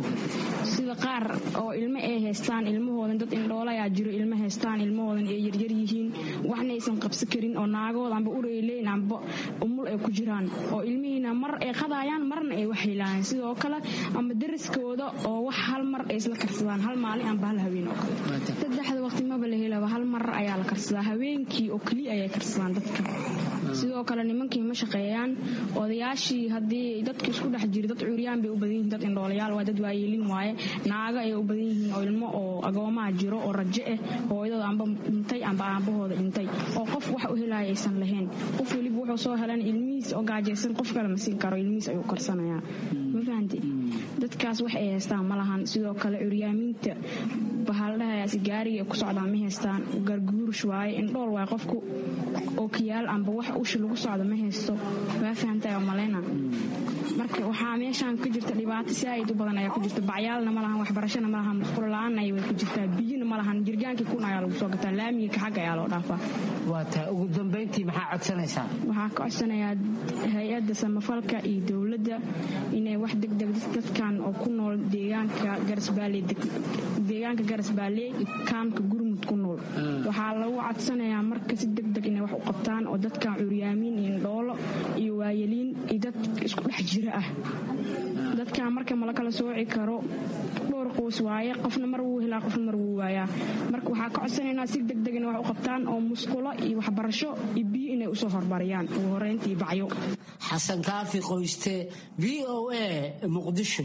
sida qaar oo ilmo ay haystaan ilmahoodan dad indhoolo ayaa jiro ilmo haystaan ilmahoodan ay yaryar yihiin waxna aysan qabsi karin oo naagooda amba ureyleyn amba umul ay ku jiraan oo ilmihiina mar ay qadaayaan marna ay wax helayaan sidoo kale ama dariskooda oo wax hal mar ay isla karsadaan hal maalin amba hal habeen oo kale saddexda waqti maba la helaba hal mar ayaa la karsadaa habeenkii oo keliya ayay karsadaan dadka sidoo kale nimankii ma shaqeeyaan odayaashii haddii dadka isku dhex jira dad cuuryaan bay u badan yihiin dad indhoolayaal waa dad waayeelin waaye naago ay u badan yihiin oo ilmo oo agoomaha jiro oo rajo ah hooyadooda amba dhintay amba aabahooda dhintay oo qof wax u helaya aysan lahayn qof weliba wuxuu soo helan ilmihiis oo gaajaysan qof kale ma siin karo ilmihiis ayuu karsanayaa ma fahanti dadkaas wax ay haystaan ma lahan sidoo kale curyaamiinta bahaldhahayaasi gaariga ku socdaan ma haystaan garguurush waaye indhool waaye qofku oo kiyaal amba wax ushi lagu socdo ma haysto waa fahantaay oo maleyna marka waxaa meeshaan ka jirta dhibaato saaid u badan ayaa ku jirta bacyaalna ma lahan waxbarashana ma lahan musqulo la-aanna way ku jirtaa biyina ma lahan jirgaankii kun ayaa lagu soo gataa laamiga ka xagga ayaa loo dhaafaa waa taa ugu dambayntii maxaa codsanaysaa waxaa ka codsanayaa hay-adda samafalka iyo dowladda inay wax degdeg dadkan oo ku nool deegaanka garasbaale deegaanka garasbaale kaamka gurmud ku nool waxaa lagu codsanayaa marka si degdeg inay wax u qabtaan oo dadkan curyaamiin iyo indhoolo iyo waayeliin iyo dad isku dhex jira ah dadkan marka mala kala sooci karo dhowr qoys waaye qofna mar wuu helaa qofna mar wuu waayaa marka waxaa ka codsanaynaa si degdeg inay wax u qabtaan oo musqulo iyo waxbarasho iyo biyo inay usoo hormariyaan ugu horeyntii bacyo xasan kaafi qoyste v o a muqdisho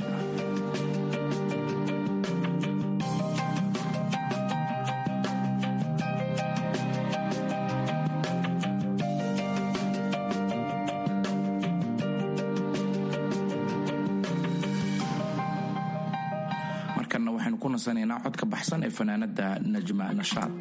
waxaynu ku nasanaynaa codka baxsan ee fanaanada najma nashaad.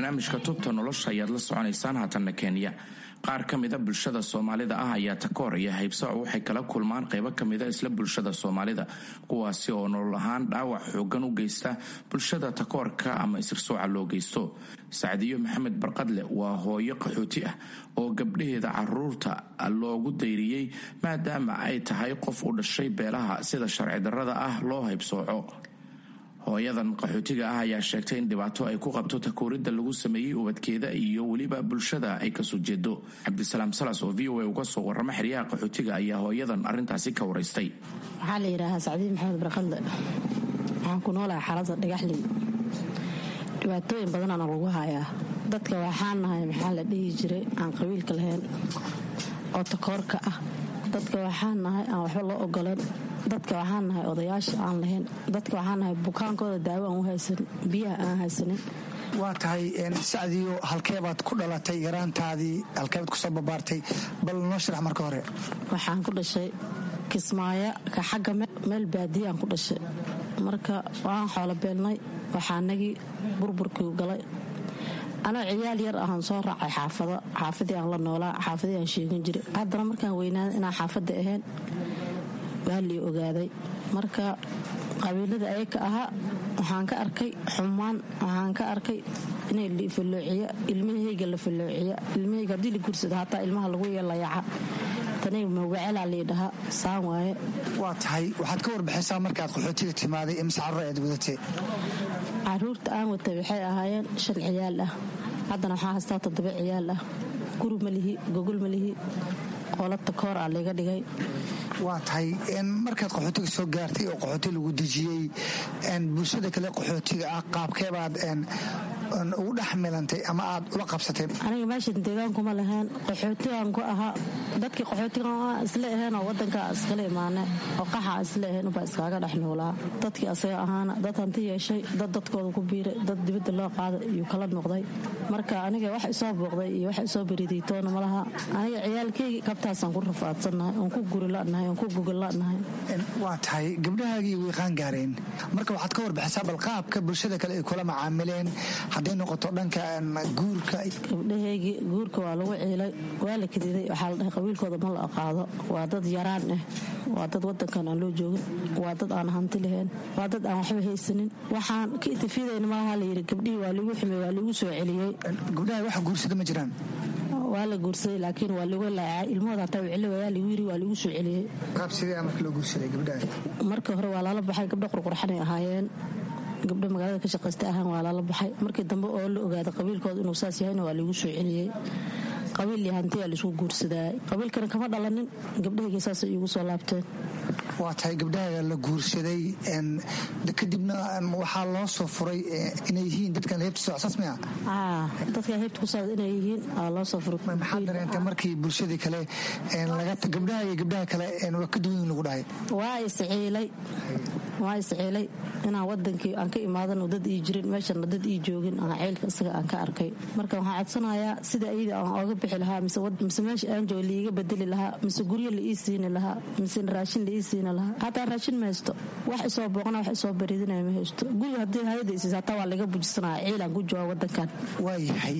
barnaamijka tubta nolosha ayaad la soconaysaan haatanna kenya. qaar ka mida bulshada soomaalida ah ayaa takoor iyo haybsooc waxay kala kulmaan qaybo ka mida isla bulshada soomaalida, kuwaasi oo nolol ahaan dhaawac xoogan u geysta bulshada takoorka ama isirsooca loo geysto. sacdiyo maxamed barqadle waa hooyo qaxooti ah oo gabdhaheeda caruurta loogu dayriyey maadaama ay tahay qof u dhashay beelaha sida sharci darrada ah loo haybsooco. hooyadan qaxootiga ah ayaa sheegtay in dhibaato ay ku qabto takooridda lagu sameeyey ubadkeeda iyo weliba bulshada ay kasoo jeedo. cabdisalaam salas oo v o a uga soo warrama xeryaha qaxootiga ayaa hooyadan arrintaasi ka waraystay. waxaa la yidhaahaa sacdiin maxamed barqadle, waxaan ku noolahay xaalada dhagaxley. dhibaatooyin badanaana lagu hayaa dadka. waxaan nahay maxaa la dhihi jiray aan qabiilka lahayn oo takoorka ah. dadka waxaan nahay aan waxba loo ogolan. dadka waxaan nahay odayaasha aan lahayn. dadka waxaan nahay bukaankooda daawo aan u haysan, biyaha aan haysanin. waa tahay sacdiyo, halkeebaad ku dhalatay yaraantaadii? halkeebaad kusoo babaartay? bal noo sharax marka hore. waxaan ku dhashay kismaayo ka xagga meel baadiyaan ku dhashay. marka waan xoolo beelnay, waxaanagii burburkii galay. anaa ciyaal yar ahaan soo raacay xaafado xaafadii aan la noolaa, xaafadii aan sheegan jiray. haddana markaan weynaaday inaan xaafadda ahayn waa lii ogaaday. marka qabiilada ayaka ahaa waxaan ka arkay xumaan, waxaan ka arkay inay lifaloociya ilmahayga la faloociya ilmahayga haddii la gursada hataa ilmaha lagu yeelayaca tanay mawacalaa liidhahaa saan waaye. waa tahay waxaad ka warbixaysaa markaad qaxootiga timaaday imse carruur aad wadatay? caruurta aan watay waxay ahaayeen shan ciyaal ah. haddana waxaa haystaa toddoba ciyaal ah. guri ma lihi, gogol ma lihi, qolo takoor aa layga dhigay. waa tahay markaad qaxootiga soo gaartay oo qaxooti lagu dejiyey, bulshada kale qaxootiga ah qaabkeebaad ugu dhex milantay ama aad ula qabsatay? aniga meeshan deegaankuma lahayn, qaxootigaan ku ahaa. dadkii qaxootigan isla aheen oo wadankaa iskala imaane oo qaxaa isla aheen ubaa iskaaga dhex noolaa. dadkii asaga ahaana dad hanti yeeshay, dad dadkooda ku biiray, dad dibadda loo qaaday iyuu kala noqday. marka aniga wax isoo booqday iyo wax isoo beriday toona malaha. aniga ciyaalkeygii kabtaasaan ku rafaadsannahay, oon ku guri lanahay, oon ku gogol lanahay. waa tahay gabdhahaagii way qaan gaareen. marka waxaad ka warbixisaa bal qaabka bulshada kale ay kula macaamileen hadday noqoto dhanka guurka. gabdhahaygii guurka waa lagu ciilay, waa la kadiday. waxaa la dhahay qabiilkooda ma la aqaado, waa dad yaraan ah, waa dad wadankan aan loo joogin, waa dad aan hanti lahayn, waa dad aan waxba haysanin. waxaan ka itifiidayna malaha la yidhi gabdhihii waa lagu xumey, waa lagu soo celiyey. gabdhaha waxa guursada ma jiraan? waa la guursaday laakiin waa lagu laacay. ilmahooda hataa wicli wayaa lagu yiri, waa lagu soo celiyey. qaab sidee marka loo guursaday gabdhaha? marka hore waa lala baxay, gabdho qurqurxanay ahaayeen, gabdho magaalada ka shaqaysta ahaan waa lala baxay. markii dambe oo la ogaaday qabiilkooda inuu saas yahayna waa lagu soo celiyey. qabiil iyo hantiyaa laisku guursadaa. qabiilkana kama dhalanin, gabdhahaygii saasay iigu soo laabteen. waa tahay gabdhaha la guursaday kadibna waxaa loo soo furay inay yihiin dadkan heybta socsaas maya? dadkan heybta ku socda inay yihiin aa loo soo furay. maxaa dareentay markii bulshadii kale gabdhaha iyo gabdhaha kale waa ka duwan lagu dhahay? waa isciilay waa isciilay inaan wadankii aan ka imaadan dad ii jirin, meeshana dad ii joogin, aan ceylka isaga aan ka arkay. marka waxaan codsanayaa sida iyada aan ooga bixi lahaa, mise meesha aan jooga liiga bedeli lahaa, mise guryo la ii siini lahaa, mise raashin la ii siini lahaa. hataa raashin ma haysto, wax isoo booqana wax isoo baridinaya ma haysto. guriga haddii hayada isiis hataa waa laga bujisanaya, ciilaan ku jooga wadankan. waayahay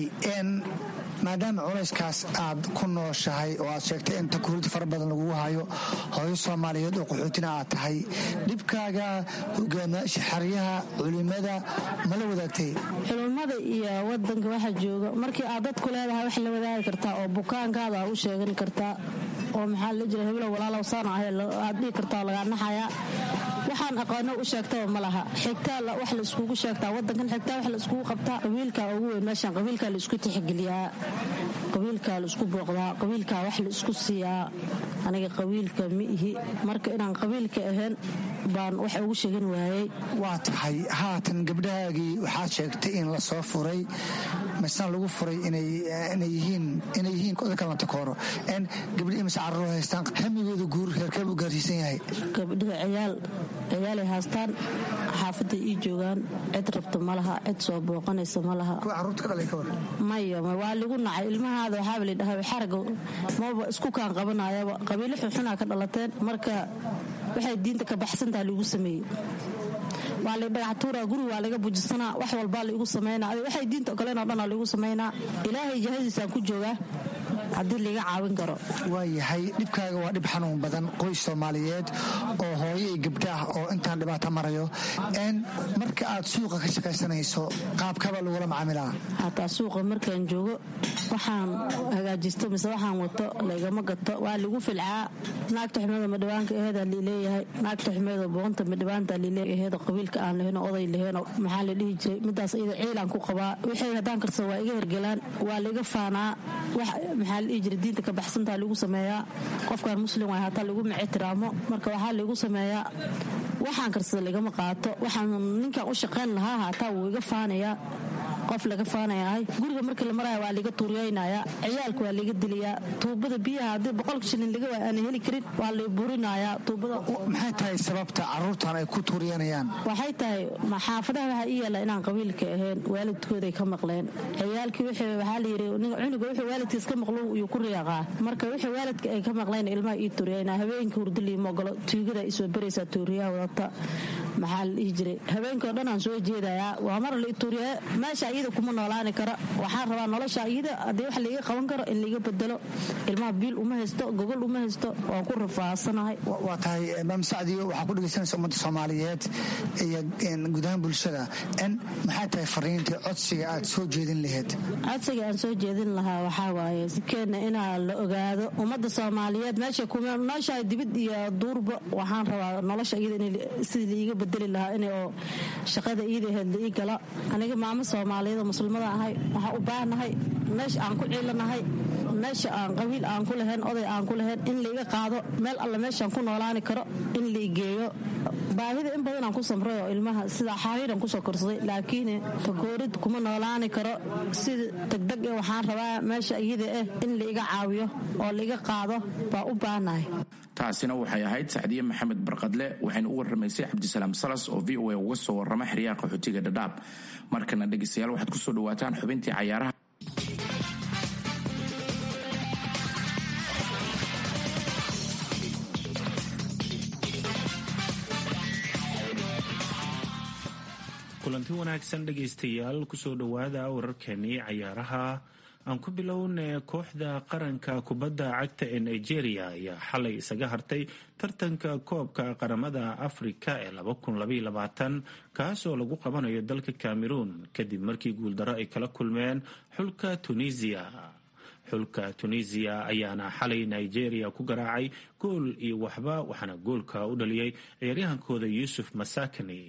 maadaama culayskaas aad ku nooshahay oo aad sheegtay in takuurida fara badan lagugu hayo, hooyo soomaaliyeed oo qaxootina aad tahay, dhibkaaga hogaamiyaasha xeryaha culimada mala wadaagtay? culimada iyo wadanka waxa jooga markii aad dadku leedahay wax la wadaagi kartaa oo bukaankaada u sheegan kartaa oo maxaa la jira heblo walaalow saan ahay aad dhihi kartaa laga naxaya. waxaan aqoona u sheegtaba ma laha. xigtaa wax la iskugu sheegtaa wadankan, xigtaa wax la iskugu qabtaa. qabiilka ugu weyn meeshan, qabiilka la isku tixgeliyaa, qabiilka la isku booqdaa, qabiilka wax la isku siiyaa. aniga qabiilka ma ihi, marka inaan qabiilka ahayn baan wax ugu sheegan waayey. waa tahay haatan gabdhahaagii waxaad sheegtay in la soo furay, masaan lagu furay inay yihiin odakala takooro. gabdhihii mase carruur haystaan, hamigooda guur heerkeeb u gaarsiisan yahay? gabdhihi ciyaal ciyaalay haystaan, xaafaday ii joogaan, cid rabta ma laha, cid soo booqanaysa ma laha. kuwa carruurta ka dhalay ka war? maya waa ligu nacay. ilmahaada waxaaba lidhahay xaraga maba isku kaan qabanayaba, qabiilo xunxunaa ka dhalateen. marka waxay diinta ka baxsantaha lagu sameeyey. waa la dhagax tuuraa guriga waa laga bujisanaa wax walbaa laigu samaynaa waxay diinta ogoleen oo dhan aa laigu samaynaa ilaahay jahadiisaan ku joogaa haddii laiga caawin karo. waayahay dhibkaaga waa dhib xanuun badan qoys soomaaliyeed oo hooyo iyo gabdha ah oo intaan dhibaato marayo n marka aad suuqa ka shaqaysanayso qaabkaba lagula macaamilaa? hataa suuqa markaan joogo waxaan hagaajisto mise waxaan wato laygama gato waa lagu filcaa. naagta xumeeda madhibaanka aheeda liileeyahay naagta xumeeda boonta madhibaanta liileeyaheeda qabiilka aan lahayn oday lahayn maxaa la dhihi jiray midaas iyada ciilaan ku qabaa wixii haddaan karsa waa iga hergelaan waa laiga faanaa wax maxaa la dhihi jiray diinta ka baxsantaa lagu sameeyaa qofkaan muslim waay hataa lagu micitiraamo marka waxaa lagu sameeyaa waxaan karsada lagama qaato waxaan ninkaan u shaqayn lahaa hataa wuu iga faanayaa qof laga faanayahay guriga markii la maraya waa laga tuuriyaynayaa ciyaalka waa laga dilayaa tuubada biyaha haddii boqolka shilin laga waay aan heli karin waa la burinayaa tuubada. maxay tahay sababta caruurtan ay ku tuuriyanayaan? waxay tahay xaafadaha waxaa ii yaala inaan qabiilka ahayn waalidkooday ka maqleen ciyaalkii wixii waxaa la yidhi cunuga wixii waalidkiis ka maqlo iyuu ku riyaaqaa marka wixii waalidka ay ka maqleen ilmaha ii tuuriyaynaa habeenka hurdalii mogolo tuugada isoo baraysaa tuuriyaha wadata maxaa la dhihi jiray habeenkii oo dhan aan soo jeedayaa waa mar la ii tuuriyaa meesha iyada kuma noolaani kara waxaan rabaa nolosha iyada haddii wax laiga qaban karo in laiga bedelo ilmaha biil uma haysto gogol uma haysto waan ku rafaasanahay. waa tahay maam sacdiyo waxaa ku dhegaysanaysa ummadda soomaaliyeed iyo gudahaan bulshada n maxay tahay fariintii codsiga aad soo jeedin lahayd? codsiga aan soo jeedin lahaa waxaa waaye sikeenna inaa la ogaado ummadda soomaaliyeed meesha kuma nooshahay dibid iyo duurba waxaan rabaa nolosha iyada in sidii laiga bedeli lahaa in oo shaqada iyada ahayd la ii gala aniga maamo soomaaliyeed muslimada ahay waxaa u baahnahay meesha aan ku ciilanahay meesha aan qabiil aan ku lahayn oday aan ku lahayn in laiga qaado meel alle meeshaan ku noolaani karo in laigeeyo baahida in badan aan ku samray oo ilmaha sida xariiran kusoo korsaday laakiin takoorid kuma noolaani karo sida degdeg ee waxaan rabaa meesha iyada ah in laiga caawiyo oo laiga qaado baa u baahnahay. taasina waxay ahayd sacdiye maxamed barqadle waxayna u warramaysay cabdisalaam salas oo v o a uga soo warrama xeryaha qaxootiga dhadhaab. markana dhegaystayaal waxaad ku soo dhawaataan xubintii cayaaraha. kulanti wanaagsan dhegaystayaal kusoo dhowaada wararkeenii cayaaraha. aan ku bilownay kooxda qaranka kubadda cagta ee nigeria ayaa xalay isaga hartay tartanka koobka qaramada afrika ee kaasoo lagu qabanayo dalka cameroon kadib markii guuldaro ay kala kulmeen xulka tunisia. xulka tunisia ayaana xalay nigeria ku garaacay gool iyo waxba waxaana goolka u dhaliyay ciyaaryahankooda yuusuf masakani.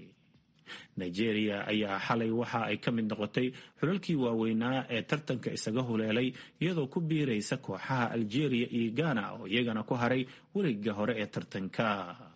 nigeria ayaa xalay waxa ay ka mid noqotay xulalkii waaweynaa ee tartanka isaga huleelay iyadoo ku biiraysa kooxaha algeria iyo ghana oo iyagana ku haray wareega hore ee tartanka.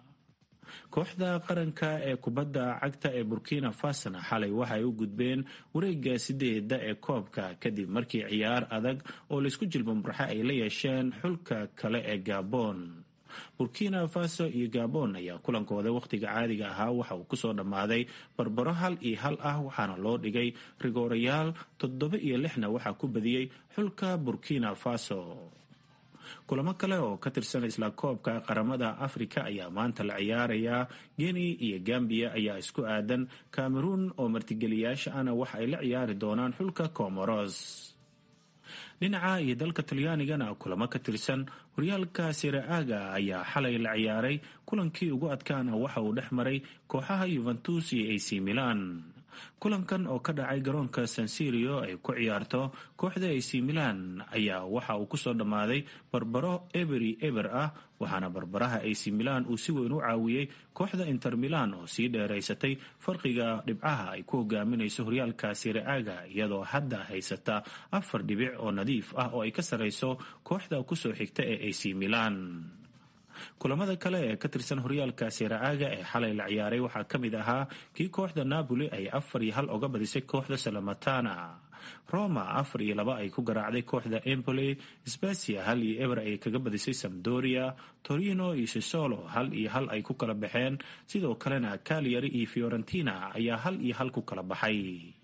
kooxda qaranka ee kubadda cagta ee burkina fasona xalay waxay u gudbeen wareega sideeda ee koobka kadib markii ciyaar adag oo laysku jilbamurxe ay la yeesheen xulka kale ee gabon. burkina faso iyo gabon ayaa kulankooda wakhtiga caadiga ahaa waxa uu kusoo dhammaaday barbaro hal iyo hal ah waxaana loo dhigay rigoorayaal toddoba iyo lixna waxaa ku badiyey xulka burkina faso. kulamo kale oo ka tirsan isla koobka qaramada afrika ayaa maanta la ciyaarayaa. guinea iyo gambia ayaa isku aadan cameroon oo martigeliyaasha ana waxa ay la ciyaari doonaan xulka comoros. dhinaca iyo dalka talyaanigana kulamo ka tirsan horyaalka siraaga ayaa xalay la ciyaaray. kulankii ugu adkaana waxa uu dhex maray kooxaha yuventus iyo ac milan. kulankan oo ka dhacay garoonka sansirio ay ku ciyaarto kooxda ac milan ayaa waxa uu kusoo dhammaaday barbaro eberi eber ah waxaana barbaraha ac milan uu si weyn u caawiyey kooxda inter milan oo sii dheeraysatay farqiga dhibcaha ay ku hogaaminayso horyaalka siraaga iyadoo hadda haysata afar dhibic oo nadiif ah oo ay ka sarrayso kooxda kusoo xigta ee ac milan. kulamada kale ee ka tirsan horyaalka siraaga ee xalay la ciyaaray waxaa ka mid ahaa kii kooxda napoli ay afar iyo hal oga badisay kooxda salamatana. roma afar iyo laba ay ku garaacday kooxda empoli. sbasia hal iyo eber ay kaga badisay sampdoria. torino iyo sisolo hal iyo hal ay ku kala baxeen. sidoo kalena cagliari iyo fiorentina ayaa hal iyo hal ku kala baxay.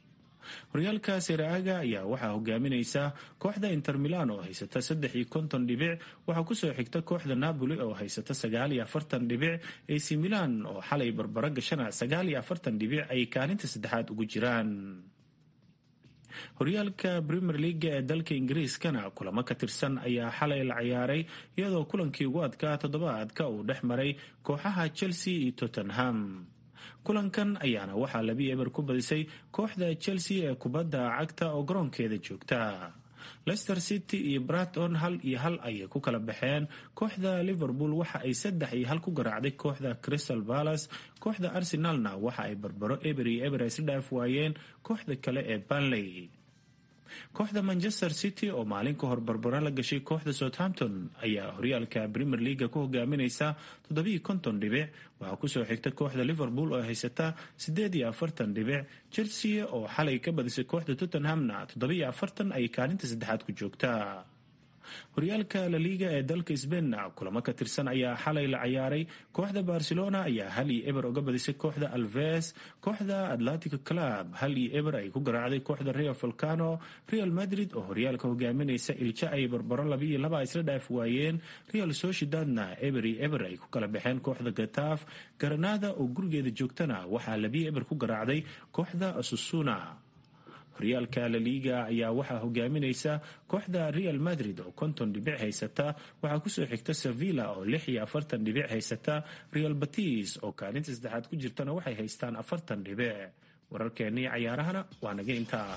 horyaalka Serie-A ayaa waxaa hogaaminaysa kooxda Inter Milan oo haysata saddex iyo konton dhibic, waxaa kusoo xigta kooxda Napoli oo haysata sagaal iyo afartan dhibic. A C Milan oo xalay barbaro gashana sagaal iyo afartan dhibic ay kaalinta saddexaad ugu jiraan. horyaalka Premier League ee dalka Ingiriiskana kulamo ka tirsan ayaa xalay la ciyaaray iyadoo kulankii ugu adkaa toddobaadka uu dhex maray kooxaha Chelsea iyo Tottenham. kulankan ayaana waxaa laba eber ku badisay kooxda Chelsea ee kubadda cagta oo garoonkeeda joogta. Leicester City iyo Brighton hal iyo hal ayay ku kala baxeen. kooxda Liverpool waxa ay saddex iyo hal ku garaacday kooxda Crystal Palace. kooxda Arsenalna waxa ay barbaro eber iyo eber isla dhaaf waayeen kooxda kale ee Burnley. kooxda Manchester City oo maalin ka hor barbaro la gashay kooxda Southampton ayaa horyaalka Premier League ku hogaaminaysa toddoba iyo konton dhibic. waxaa kusoo xigta kooxda Liverpool oo haysata siddeed iyo afartan dhibic. Chelsea oo xalay ka badisay kooxda Tottenhamna toddoba iyo afartan ay kaalinta saddexaad ku joogtaa. horyaalka La Liga ee dalka Spain kulamo ka tirsan ayaa xalay la ciyaaray. kooxda Barcelona ayaa hal iyo eber uga badisay kooxda Alves. kooxda Atletico Club hal iyo eber ay ku garaacday kooxda Rayo Vallecano. Real Madrid oo horyaalka hogaaminaysa Ilja ay barbaro laba iyo laba isla dhaaf waayeen. Real Sociedadna eber iyo eber ay ku kala baxeen kooxda Getafe. Granada oo gurigeeda joogtana waxaa laba iyo eber ku garaacday kooxda Osasuna. horyaalka La Liga ayaa waxaa hogaaminaysa kooxda Real Madrid oo konton dhibic haysata. waxaa kusoo xigta Sevilla oo lix iyo afartan dhibic haysata. Real Betis oo kaalinta saddexaad ku jirtana waxay haystaan afartan dhibic. wararkeennii cayaarahana waa naga intaa.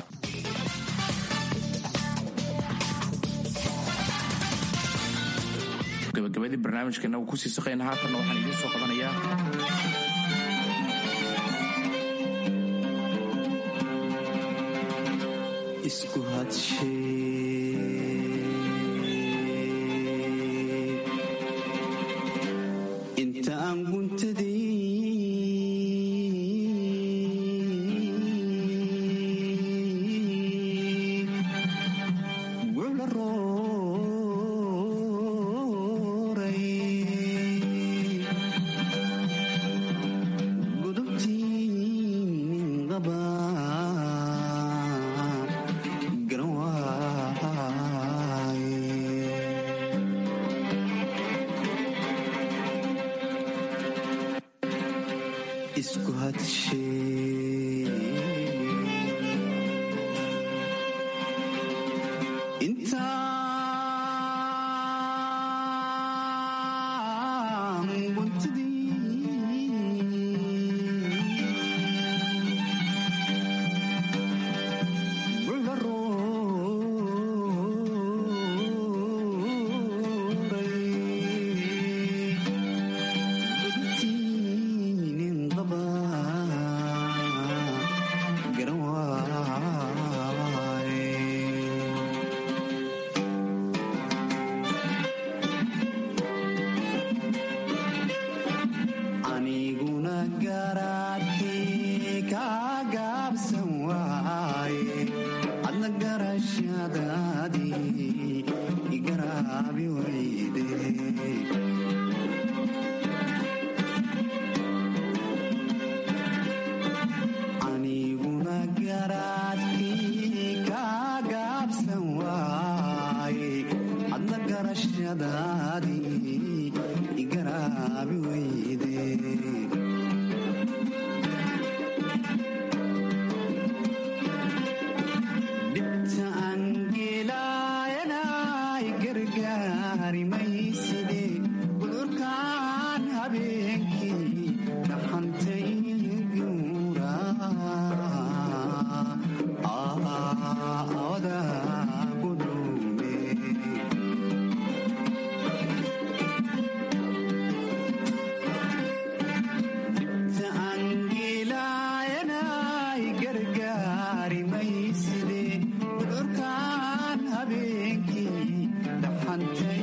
gabagabadii barnaamijkeena uu kusii saqayna haatanna waxaan idiin soo qabanayaa isku hadshe inta aan guntadii gula rooray gudubtii nin qaba isku hadshe intaan guntadii gula rooray gudubtii nin qaba garan waaye aniguna garaadkii ka gaabsan waaye adna garashadaadii igaraabi wayde aniguna garaadkii ka gaabsan waaye adna garashadaadii igaraabi wayde dhibta aan geelaayanay gargaari mayside gudurkaan habeenkii dhaxantay guura awada gudhume dhibta aan geelaayanay gargaari mayside gudurkaan habeenkii dhaxantay